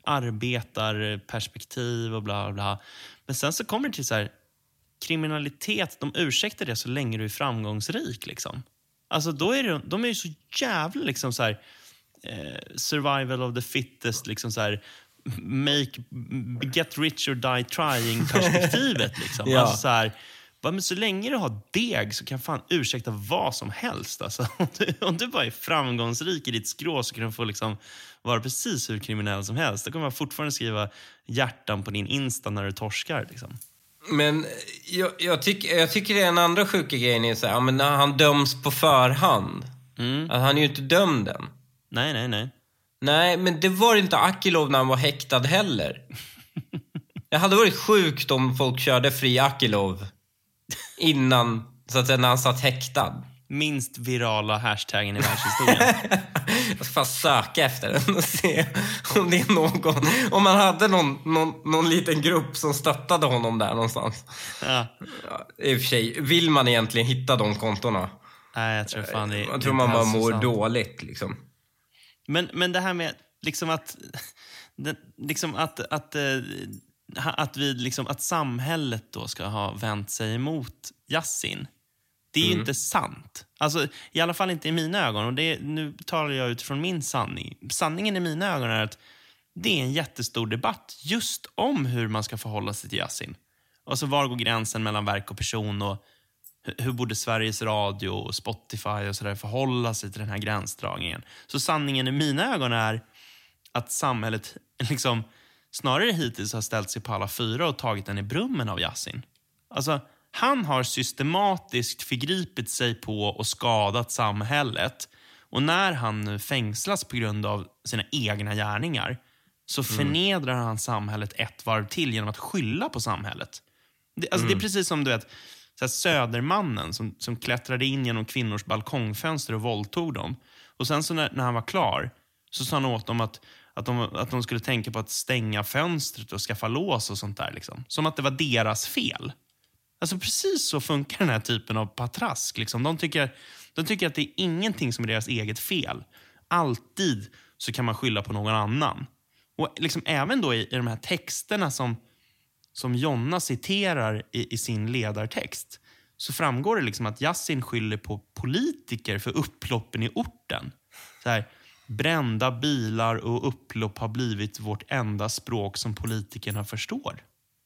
arbetarperspektiv och bla bla. Men sen så kommer det till så här kriminalitet, de ursäktar det så länge du är framgångsrik liksom. Alltså då är det, de är ju så jävla liksom så här eh, survival of the fittest liksom så här make get rich or die trying perspektivet liksom. Ja. Alltså så här, men så länge du har deg så kan fan ursäkta vad som helst alltså. Om du, om du bara är framgångsrik i ditt skrå så kan du få liksom vara precis hur kriminell som helst. Då kommer man fortfarande skriva hjärtan på din Insta när du torskar liksom. Men jag, jag, tycker, jag tycker det är en andra sjuka grejen är så här, men när han döms på förhand. Mm. Att han är ju inte dömd än. Nej, nej, nej. Nej, men det var inte Akilov när han var häktad heller. Det hade varit sjukt om folk körde Fri Akilov innan, så att säga, när han satt häktad. Minst virala hashtaggen i världshistorien. Jag ska fan söka efter den och se om det är någon. Om man hade någon, någon, någon liten grupp som stöttade honom där någonstans. Ja. Ja, i och för sig, vill man egentligen hitta de kontorna? Nej, jag tror fan det, jag tror man bara mår dåligt liksom. Men, men det här med liksom att det, liksom att att, att vi liksom att samhället då ska ha vänt sig emot Yasin. Det är mm. ju inte sant. Alltså, i alla fall inte i mina ögon. Och det, nu talar jag utifrån min sanning. Sanningen i mina ögon är att det är en jättestor debatt just om hur man ska förhålla sig till Yasin. Alltså, var går gränsen mellan verk och person? Och hur, hur borde Sveriges Radio och Spotify och sådär förhålla sig till den här gränsdragningen? Så sanningen i mina ögon är att samhället liksom snarare hittills har ställt sig på alla fyra och tagit den i brummen av Yasin. Alltså, han har systematiskt förgripit sig på och skadat samhället. Och när han nu fängslas på grund av sina egna gärningar så förnedrar mm. han samhället ett varv till genom att skylla på samhället. Det, alltså mm. det är precis som du vet, så här Södermannen som, som klättrade in genom kvinnors balkongfönster och våldtog dem. Och sen så när, när han var klar så sa han åt dem att, att, de, att de skulle tänka på att stänga fönstret och skaffa lås och sånt där. Liksom. Som att det var deras fel. Alltså precis så funkar den här typen av patrask. Liksom. De, tycker, de tycker att det är ingenting som är deras eget fel. Alltid så kan man skylla på någon annan. Och liksom även då i, i de här texterna som, som Jonna citerar i, i sin ledartext så framgår det liksom att Yasin skyller på politiker för upploppen i orten. Så här, brända bilar och upplopp har blivit vårt enda språk som politikerna förstår.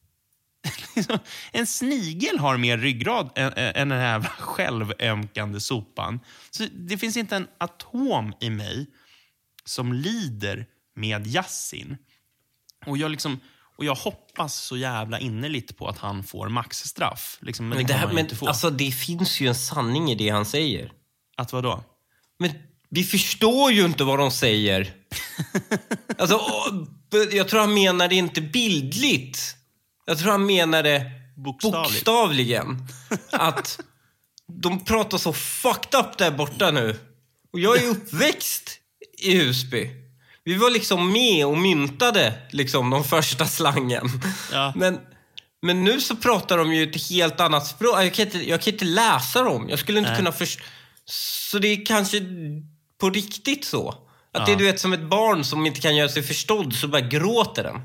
En snigel har mer ryggrad än, än den här självömkande sopan. Så det finns inte en atom i mig som lider med Yasin. Och jag liksom Och jag hoppas så jävla innerligt på att han får maxstraff. Liksom, men det, men det, kommer här, han men, inte få. alltså, det finns ju en sanning i det han säger. Att vad då? Men vi förstår ju inte vad de säger. Alltså, jag tror han menar det inte bildligt. Jag tror han menar det Bokstavligt. bokstavligen. Att de pratar så fucked up där borta nu. Och jag är uppväxt i Husby. Vi var liksom med och myntade liksom de första slangen. Ja. Men, men nu så pratar de ju ett helt annat språk. Jag kan inte, jag kan inte läsa dem. Jag skulle inte Nej. kunna förstå. Så det är kanske på riktigt så. Att Ja. det är du vet som ett barn som inte kan göra sig förstådd, så bara gråter den.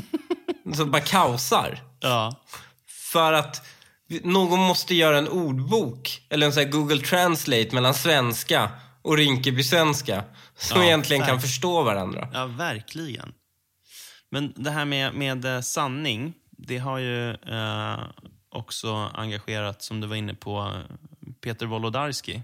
Så bara kaosar. Ja. För att någon måste göra en ordbok eller en sån här Google Translate mellan svenska och Rinkeby-svenska som Ja, egentligen kan verkligen. förstå varandra. Ja, verkligen. Men det här med, med eh, sanning, det har ju eh, också engagerat, som du var inne på, Peter Wolodarski.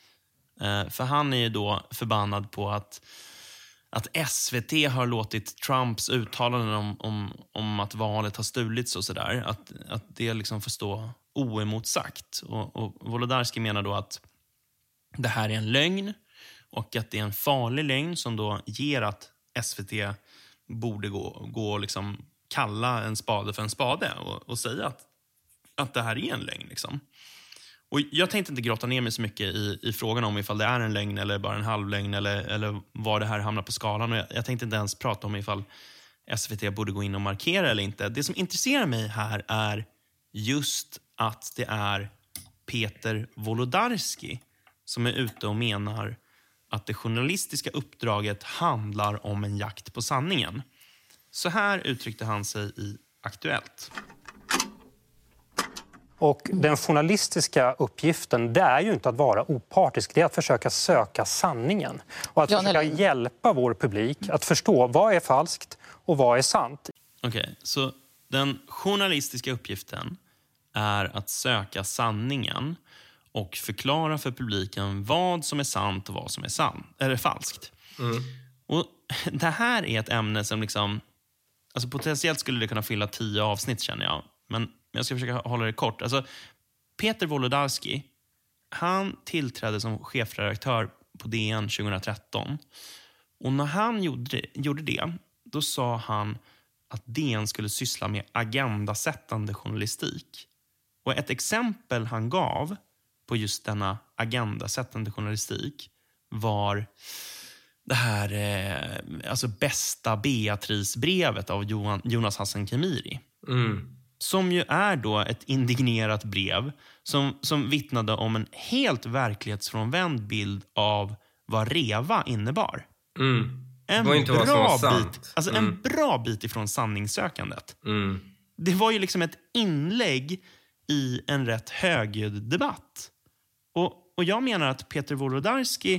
Eh, för han är ju då förbannad på att, att S V T har låtit Trumps uttalanden om, om, om att valet har stulits och sådär, att, att det liksom får stå oemotsagt. Och, och Wolodarski menar då att det här är en lögn och att det är en farlig lögn som då ger att S V T borde gå, gå och liksom kalla en spade för en spade och, och säga att, att det här är en lögn. Liksom. Och jag tänkte inte grotta ner mig så mycket i, i frågan om ifall det är en lögn eller bara en halvlögn eller, eller var det här hamnar på skalan. Och jag, jag tänkte inte ens prata om ifall S V T borde gå in och markera eller inte. Det som intresserar mig här är just att det är Peter Wolodarski som är ute och menar att det journalistiska uppdraget handlar om en jakt på sanningen. Så här uttryckte han sig i Aktuellt. Och den journalistiska uppgiften, det är ju inte att vara opartisk, det är att försöka söka sanningen. Och att Ja, försöka nej. hjälpa vår publik att förstå vad är falskt och vad är sant. Okej, okay, så den journalistiska uppgiften är att söka sanningen och förklara för publiken vad som är sant och vad som är sant, eller falskt. Mm. Och det här är ett ämne som liksom, alltså potentiellt skulle det kunna fylla tio avsnitt känner jag. Men jag ska försöka hålla det kort. Alltså, Peter Wolodarski, han tillträdde som chefredaktör på D N tjugohundratretton. Och när han gjorde det, gjorde det, då sa han att D N skulle syssla med agendasättande journalistik. Och ett exempel han gav på just denna agendasättande journalistik var det här eh, alltså bästa Beatrice-brevet av Johan, Jonas Hassan Khemiri. Mm. Som ju är då ett indignerat brev som, som vittnade om en helt verklighetsfrånvänd bild av vad REVA innebar. Mm. En, Det var inte vad som var bra sant. bit, alltså Mm. en bra bit ifrån sanningssökandet. Mm. Det var ju liksom ett inlägg i en rätt högljudd debatt. Och, och jag menar att Peter Wolodarski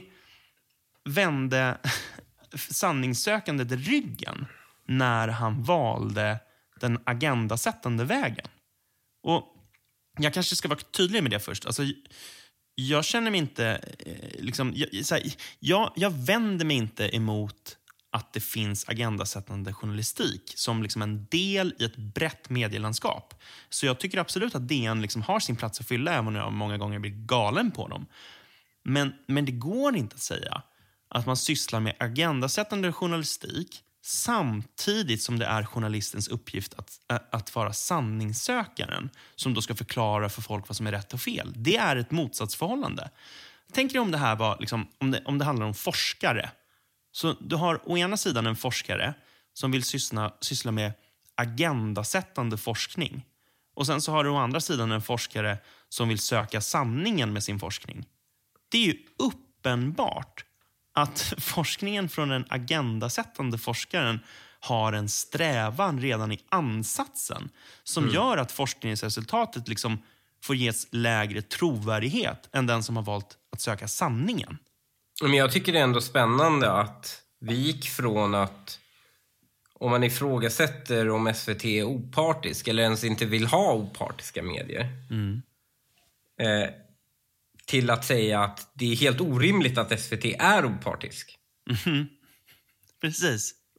vände sanningssökandet ryggen när han valde den agendasättande vägen. Och jag kanske ska vara tydlig med det först. Alltså, jag känner mig inte... eh, Liksom, jag, så här, jag, jag vänder mig inte emot att det finns agendasättande journalistik som liksom en del i ett brett medielandskap. Så jag tycker absolut att D N liksom har sin plats att fylla, även om jag många gånger blir galen på dem. Men, men det går inte att säga att man sysslar med agendasättande journalistik samtidigt som det är journalistens uppgift att, att vara sanningssökaren som då ska förklara för folk vad som är rätt och fel. Det är ett motsatsförhållande. Tänk dig om det här var, liksom, om, det, om det handlar om forskare. Så du har å ena sidan en forskare som vill syssla, syssla med agendasättande forskning. Och sen så har du å andra sidan en forskare som vill söka sanningen med sin forskning. Det är ju uppenbart att forskningen från den agendasättande forskaren har en strävan redan i ansatsen som mm. gör att forskningsresultatet liksom får ges lägre trovärdighet än den som har valt att söka sanningen. Men jag tycker det är ändå spännande att vi gick från att om man ifrågasätter om S V T är opartisk eller ens inte vill ha opartiska medier Mm. eh, till att säga att det är helt orimligt att S V T är opartisk. Mm. Precis.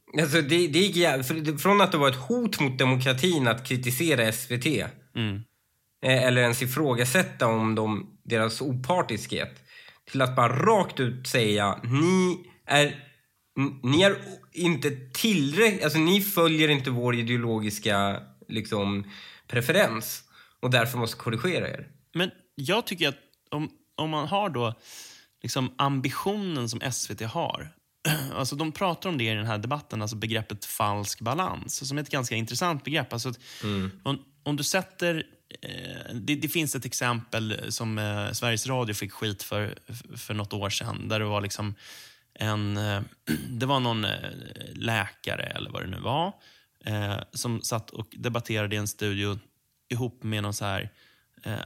Alltså det, det gick jä- för, från att det var ett hot mot demokratin att kritisera S V T Mm. eh, eller ens ifrågasätta om de, deras opartiskhet, till att bara rakt ut säga ni är, n- ni är inte tillräckligt, alltså ni följer inte vår ideologiska liksom preferens och därför måste korrigera er. Men jag tycker att om, om man har då liksom ambitionen som S V T har, alltså de pratar om det i den här debatten, alltså begreppet falsk balans, som är ett ganska intressant begrepp. Alltså att Mm. om, om du sätter, eh, det, det finns ett exempel som eh, Sveriges Radio fick skit för, för något år sedan, där det var liksom en, eh, det var någon eh, läkare eller vad det nu var, eh, som satt och debatterade i en studio ihop med någon så här eh,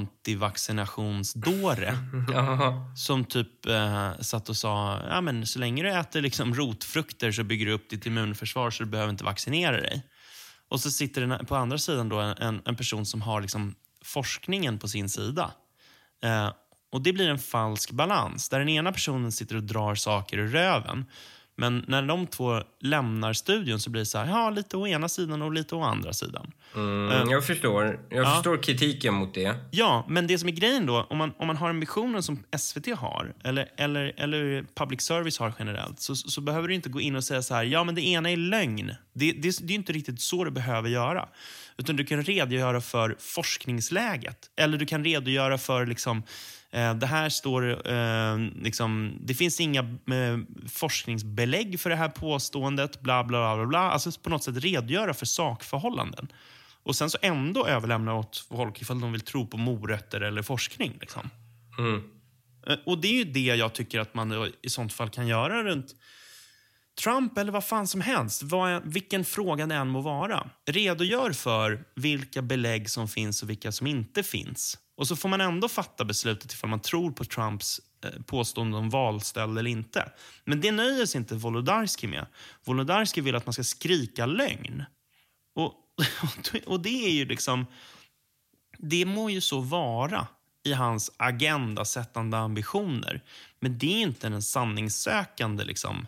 antivaccinationsdåre Jaha. som typ eh, satt och sa, ja men så länge du äter liksom rotfrukter så bygger du upp ditt immunförsvar så du behöver inte vaccinera dig. Och så sitter det på andra sidan då en, en person som har liksom forskningen på sin sida. Eh, och det blir en falsk balans där den ena personen sitter och drar saker ur röven. Men när de två lämnar studion så blir det så här, ja, lite å ena sidan och lite å andra sidan. Mm, jag förstår. Jag Ja. förstår kritiken mot det. Ja, men det som är grejen då, om man, om man har ambitionen som S V T har, eller, eller, eller public service har generellt, så, så behöver du inte gå in och säga så här, ja men det ena är lögn. Det, det, det är inte riktigt så du behöver göra. Utan du kan redogöra för forskningsläget. Eller du kan redogöra för liksom, eh, det här står, eh, liksom, det finns inga eh, forskningsbelägg för det här påståendet, bla bla bla bla. Alltså på något sätt redogöra för sakförhållanden. Och sen så ändå överlämna åt folk ifall de vill tro på morötter eller forskning. Liksom. Mm. Eh, Och det är ju det jag tycker att man i sånt fall kan göra runt Trump eller vad fan som helst. Vad, vilken fråga det än må vara. Redogör för vilka belägg som finns och vilka som inte finns. Och så får man ändå fatta beslutet ifall man tror på Trumps eh, påstående om valstöld eller inte. Men det nöjer sig inte Wolodarski med. Wolodarski vill att man ska skrika lögn. Och, och det är ju liksom, det må ju så vara i hans agendasättande ambitioner. Men det är inte den sanningssökande liksom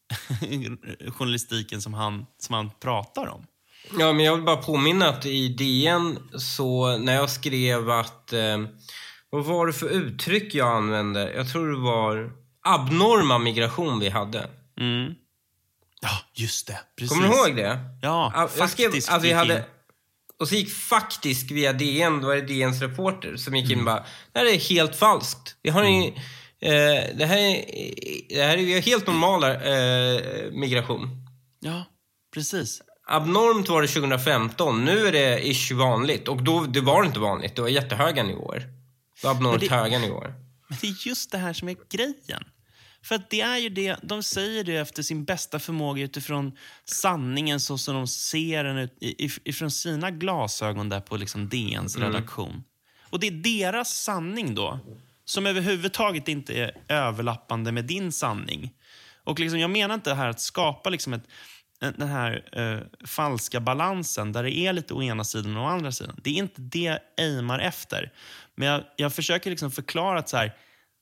journalistiken som han, som han pratar om. Ja, men jag vill bara påminna att i D N så när jag skrev att eh, vad var det för uttryck jag använde? Jag tror det var abnorma migration vi hade. Mm. Ja, just det. Precis. Kommer du ihåg det? Ja, jag skrev faktiskt att vi gick hade in. och så gick faktiskt via D N, då var det D N:s reporter som gick in Mm. och bara, det här är helt falskt. Vi har en, eh, det här är, det här är helt normala eh, migration. Ja, precis. Abnormt var det tjugohundrafemton. Nu är det ish vanligt. Och då det var inte vanligt. Det var jättehöga nivåer. Det var abnormt Men det- höga nivåer. Men det är just det här som är grejen. För att det är ju det, de säger det efter sin bästa förmåga utifrån sanningen så som de ser den ut, i- if- ifrån sina glasögon där på liksom D N:s redaktion. Och det är deras sanning då som överhuvudtaget inte är överlappande med din sanning. Och liksom, jag menar inte här att skapa liksom ett, den här eh, falska balansen där det är lite å ena sidan och å andra sidan. Det är inte det jag aimar efter. Men jag, jag försöker liksom förklara att så här,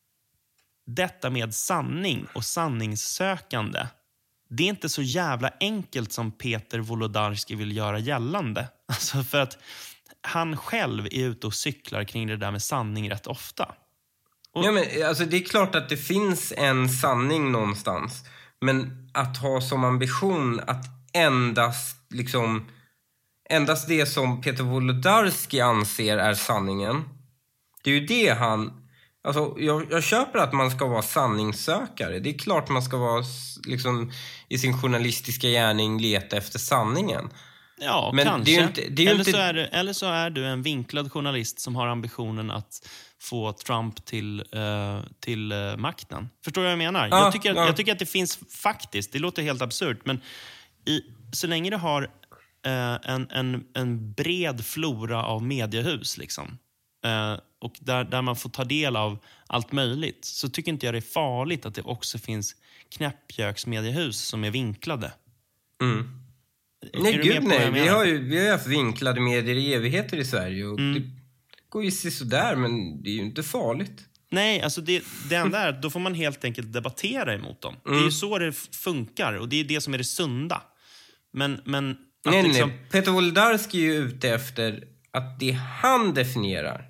detta med sanning och sanningssökande, det är inte så jävla enkelt som Peter Wolodarski vill göra gällande. Alltså för att han själv är ute och cyklar kring det där med sanning rätt ofta. Och- Ja, men, alltså, det är klart att det finns en sanning någonstans. Men att ha som ambition att endast liksom endast det som Peter Wolodarski anser är sanningen. Det är ju det han... Alltså, jag, jag köper att man ska vara sanningssökare. Det är klart man ska vara liksom, i sin journalistiska gärning leta efter sanningen. Ja, Men kanske. det är ju inte- det är ju eller, inte- så är du, eller så är du en vinklad journalist som har ambitionen att få Trump till, eh, till eh, makten. Förstår du vad jag menar? Ja, jag, tycker att, ja. jag tycker att det finns faktiskt, det låter helt absurt, men i, så länge du har eh, en, en, en bred flora av mediehus liksom, eh, och där, där man får ta del av allt möjligt, så tycker inte jag det är farligt att det också finns knäppjöksmediehus som är vinklade. Mm. Är Nej, du med gud på vad nej. jag Vi menar? har ju vi har ju haft vinklade medier i evigheter i Sverige. Och Mm. det går ju sådär, men det är ju inte farligt. Nej, alltså det, det enda är att då får man helt enkelt debattera emot dem. Mm. Det är ju så det funkar och det är det som är det sunda. Men, men nej, liksom... nej. Peter Wolodarski är ju ute efter att det han definierar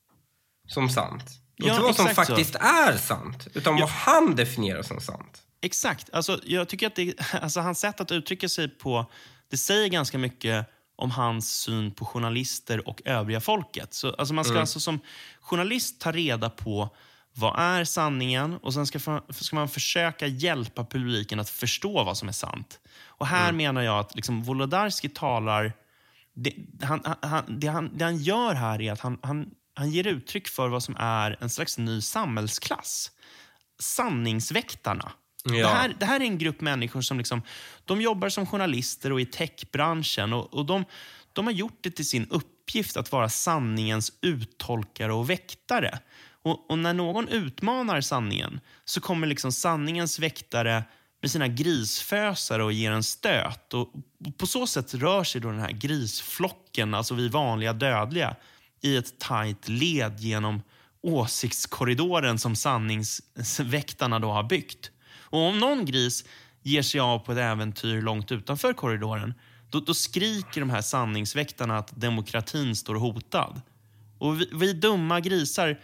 som sant. Ja, inte vad som faktiskt så. är sant, utan ja. vad han definierar som sant. Exakt. Alltså, jag tycker att det, alltså, hans sätt att uttrycka sig på, det säger ganska mycket om hans syn på journalister och övriga folket. Så, alltså, man ska mm. alltså som journalist ta reda på vad är sanningen och sen ska, ska man försöka hjälpa publiken att förstå vad som är sant. Och här mm. menar jag att liksom, Wolodarski talar... Det han, han, det, han, det han gör här är att han, han, han ger uttryck för vad som är en slags ny samhällsklass. Sanningsväktarna. Ja. Det, här, det här är en grupp människor som liksom, de jobbar som journalister och i techbranschen. Och, och de, de har gjort det till sin uppgift att vara sanningens uttolkare och väktare. Och, och när någon utmanar sanningen så kommer liksom sanningens väktare med sina grisfösare och ger en stöt. Och på så sätt rör sig då den här grisflocken, alltså vi vanliga dödliga, i ett tajt led genom åsiktskorridoren som sanningsväktarna då har byggt. Och om någon gris ger sig av på ett äventyr långt utanför korridoren, då, då skriker de här sanningsväktarna att demokratin står hotad. Och vi, vi dumma grisar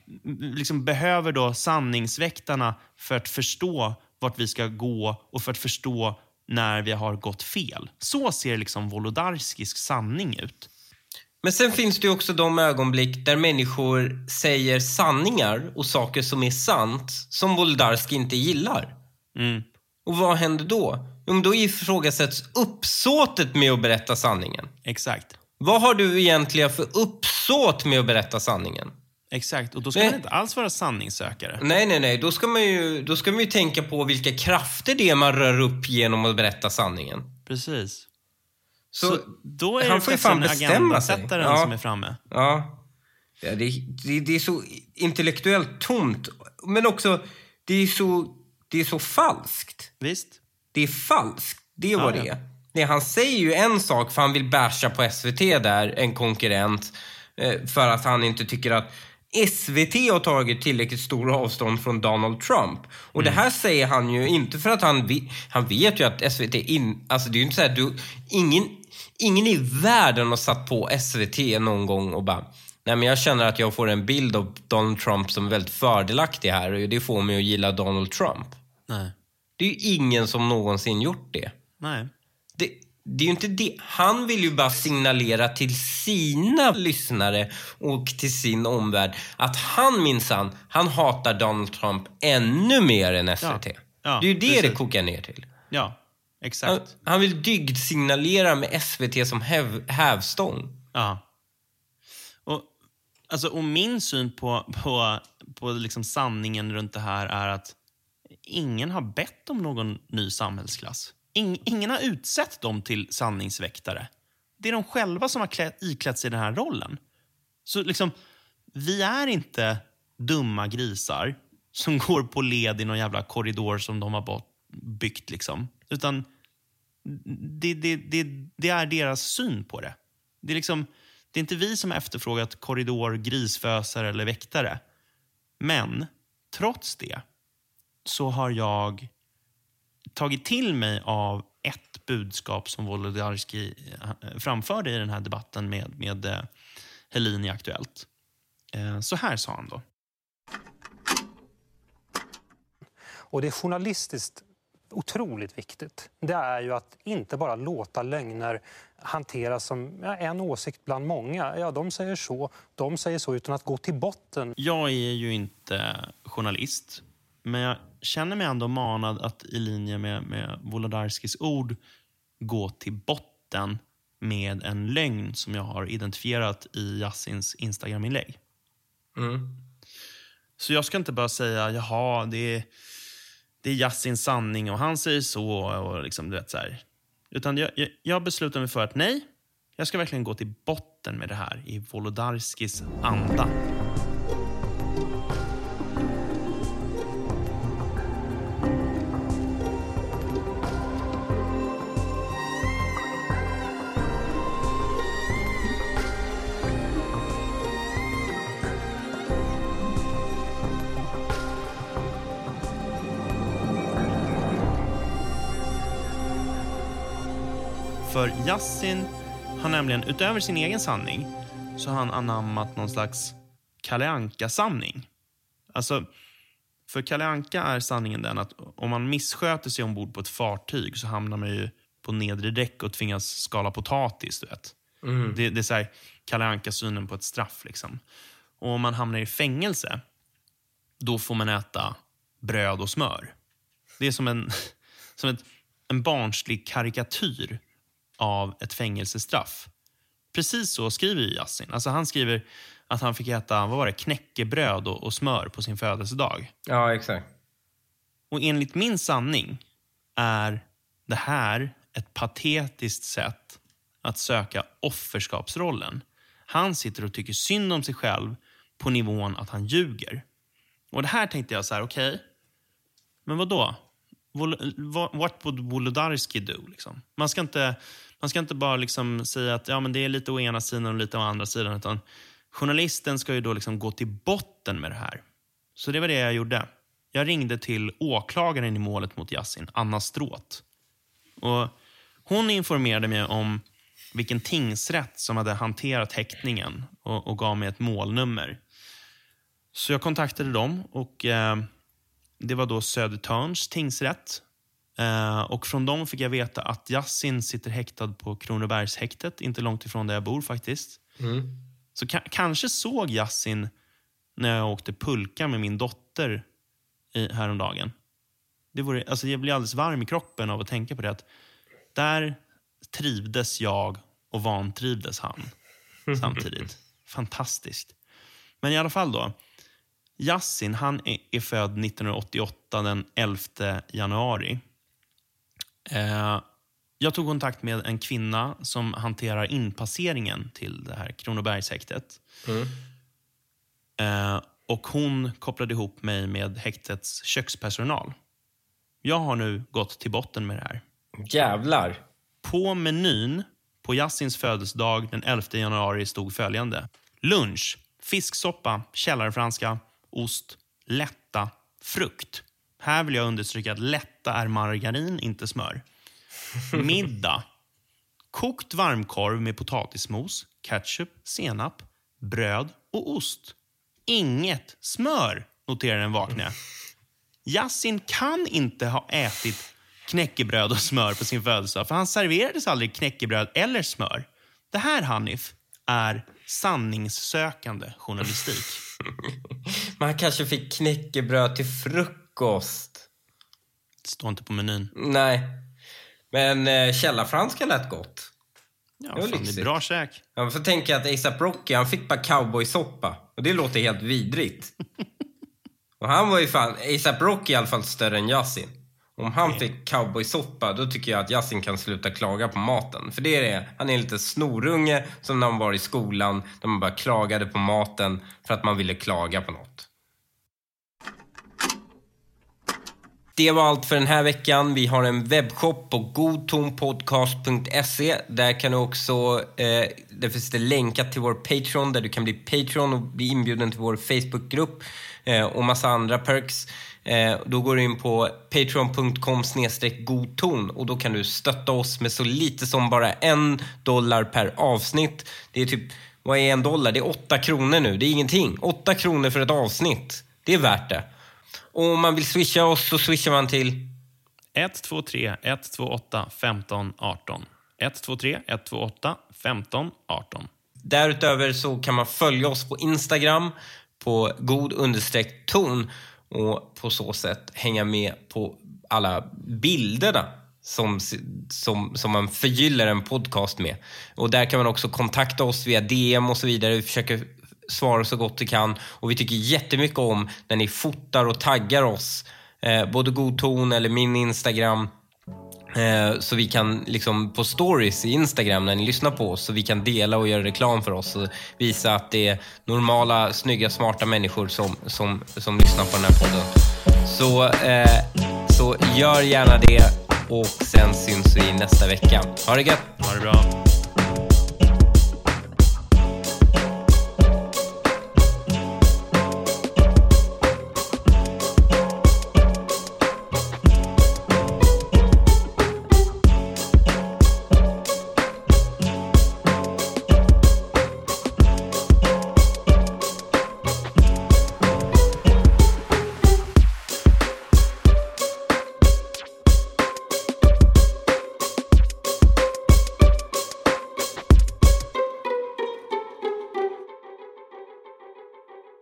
liksom behöver då sanningsväktarna för att förstå vart vi ska gå och för att förstå när vi har gått fel. Så ser liksom Wolodarskis sanning ut. Men sen finns det ju också de ögonblick där människor säger sanningar och saker som är sant som Wolodarski inte gillar. Mm. Och vad händer då? Jo, då ifrågasätts uppsåtet med att berätta sanningen. Exakt. Vad har du egentligen för uppsåt med att berätta sanningen? Exakt, och då ska nej. man inte alls vara sanningssökare. Nej, nej, nej. Då ska man ju, då ska man ju tänka på vilka krafter det är man rör upp genom att berätta sanningen. Precis. Så, så då är han det får ju fan bestämma sig. Ja. som är framme. Ja, ja det, det, det är så intellektuellt tomt. Men också, det är så, det är så falskt. Visst. Det är falskt, det är vad ja, det ja. är. Nej, han säger ju en sak för han vill basha på S V T där, en konkurrent. För att han inte tycker att S V T har tagit tillräckligt stor avstånd från Donald Trump. Och mm. det här säger han ju inte för att han, han vet ju att S V T... In, alltså det är ju inte så här... Du, ingen, ingen i världen har satt på S V T någon gång och bara... Nej, men jag känner att jag får en bild av Donald Trump som är väldigt fördelaktig här. Och det får mig att gilla Donald Trump. Nej. Det är ju ingen som någonsin gjort det. Nej. Det... Det är ju inte det. Han vill ju bara signalera till sina lyssnare och till sin omvärld att han minsann, han hatar Donald Trump ännu mer än S V T. Ja, ja, det är ju det precis. Det kokar ner till. Ja, exakt. Han, han vill dygdsignalera med S V T som häv, hävstång. Ja. Och, alltså, och min syn på, på, på liksom sanningen runt det här är att ingen har bett om någon ny samhällsklass. Ingen har utsett dem till sanningsväktare. Det är de själva som har klätt, iklätt sig den här rollen. Så liksom, vi är inte dumma grisar som går på led i någon jävla korridor som de har byggt. Liksom. Utan det, det, det, det är deras syn på det. Det är, liksom, det är inte vi som har efterfrågat korridor, grisfösare eller väktare. Men trots det så har jag tagit till mig av ett budskap som Wolodarski framförde i den här debatten med, med Helin i Aktuellt. Så här sa han då. Och det är journalistiskt otroligt viktigt. Det är ju att inte bara låta lögner hanteras som ja, en åsikt bland många. Ja, de säger så, de säger så, utan att gå till botten. Jag är ju inte journalist. Men jag känner mig ändå manad att i linje med, med Wolodarskis ord gå till botten med en lögn som jag har identifierat i Yassins Instagram-inlägg. Mm. Så jag ska inte bara säga, jaha, det är, det är Yassins sanning och han säger så och liksom, du vet så här. Utan jag, jag, jag beslutar mig för att nej, jag ska verkligen gå till botten med det här i Wolodarskis anda. För Yasin har nämligen, utöver sin egen sanning, så har han anammat någon slags Kalle Anka-sanning. Alltså, för Kalle Anka är sanningen den att om man missköter sig ombord på ett fartyg så hamnar man ju på nedre däck och tvingas skala potatis, du vet. Mm. Det, det är så här Kalle Anka-synen på ett straff, liksom. Och om man hamnar i fängelse, då får man äta bröd och smör. Det är som en, som ett, en barnslig karikatyr av ett fängelsestraff. Precis så skriver ju Yasin. Alltså han skriver att han fick äta, vad var det, knäckebröd och, och smör på sin födelsedag. Ja, exakt. Och enligt min sanning är det här ett patetiskt sätt att söka offerskapsrollen. Han sitter och tycker synd om sig själv på nivån att han ljuger. Och det här tänkte jag så här, okej, okay, men vad då? What would Wolodarski do? Liksom? Man ska inte, man ska inte bara liksom säga att ja, men det är lite å ena sidan och lite å andra sidan, utan journalisten ska ju då liksom gå till botten med det här. Så det var det jag gjorde. Jag ringde till åklagaren i målet mot Yasin, Anna Stråt. Och hon informerade mig om vilken tingsrätt som hade hanterat häktningen och, och gav mig ett målnummer. Så jag kontaktade dem och eh, det var då Södertörns tingsrätt. Eh, och från dem fick jag veta att Yasin sitter häktad på Kronobergshäktet, inte långt ifrån där jag bor faktiskt. Mm. Så ka- kanske såg Yasin när jag åkte pulka med min dotter i, häromdagen. Det vore, alltså jag blir alldeles varm i kroppen av att tänka på det. Att där trivdes jag och vantrivdes han samtidigt. Fantastiskt. Men i alla fall då. Yasin, han är, är född nittonhundraåttioåtta den elfte januari. Eh, jag tog kontakt med en kvinna som hanterar inpasseringen till det här Kronobergshäktet. Mm. Eh, och hon kopplade ihop mig med häktets kökspersonal. Jag har nu gått till botten med det här. Jävlar. På menyn på Yasins födelsedag den elfte januari stod följande: lunch, fisksoppa, källarfranska, ost, lätta, frukt. Här vill jag understryka att lätta är margarin, inte smör. Middag, kokt varmkorv med potatismos, ketchup, senap, bröd och ost. Inget smör, noterar den vakna. Yasin kan inte ha ätit knäckebröd och smör på sin födelsedag, för han serverades aldrig knäckebröd eller smör. Det här, Hanif, är sanningssökande journalistik. Man kanske fick knäckebröd till frukost. Det står inte på menyn. Nej. Men eh, källarfranska lät gott. Ja, det, fan, det är bra käk. Jag får tänka att A$AP Rocky, han fick bara cowboysoppa. Och det låter helt vidrigt. Och han var ju fan, A$AP Rocky i alla fall större än Yasin. Om han fick cowboysoppa, då tycker jag att Yasin kan sluta klaga på maten. För det är det. Han är en liten snorunge som när man var i skolan, där man bara klagade på maten för att man ville klaga på något. Det var allt för den här veckan. Vi har en webbshop på godtonpodcast punkt se. Där kan du också, eh, där finns det länkat till vår Patreon, där du kan bli Patreon och bli inbjuden till vår Facebookgrupp eh, och massa andra perks. Eh, då går du in på patreon punkt com snedstreck godton och då kan du stötta oss med så lite som bara en dollar per avsnitt. Det är typ, vad är en dollar? Det är åtta kronor nu. Det är ingenting. Åtta kronor för ett avsnitt. Det är värt det. Och om man vill swisha oss så swishar man till ett två tre ett två åtta femton arton. ett två tre ett två åtta femton arton. Därutöver så kan man följa oss på Instagram på god understreck ton och på så sätt hänga med på alla bilderna som, som, som man förgyller en podcast med. Och där kan man också kontakta oss via D M och så vidare. Vi försöker svara så gott vi kan. Och vi tycker jättemycket om när ni fotar och taggar oss. Eh, både Godton eller min Instagram. Eh, så vi kan liksom på stories i Instagram när ni lyssnar på oss. Så vi kan dela och göra reklam för oss. Och visa att det är normala, snygga, smarta människor som, som, som lyssnar på den här podden. Så, eh, så gör gärna det. Och sen syns vi nästa vecka. Ha det gött! Ha det bra!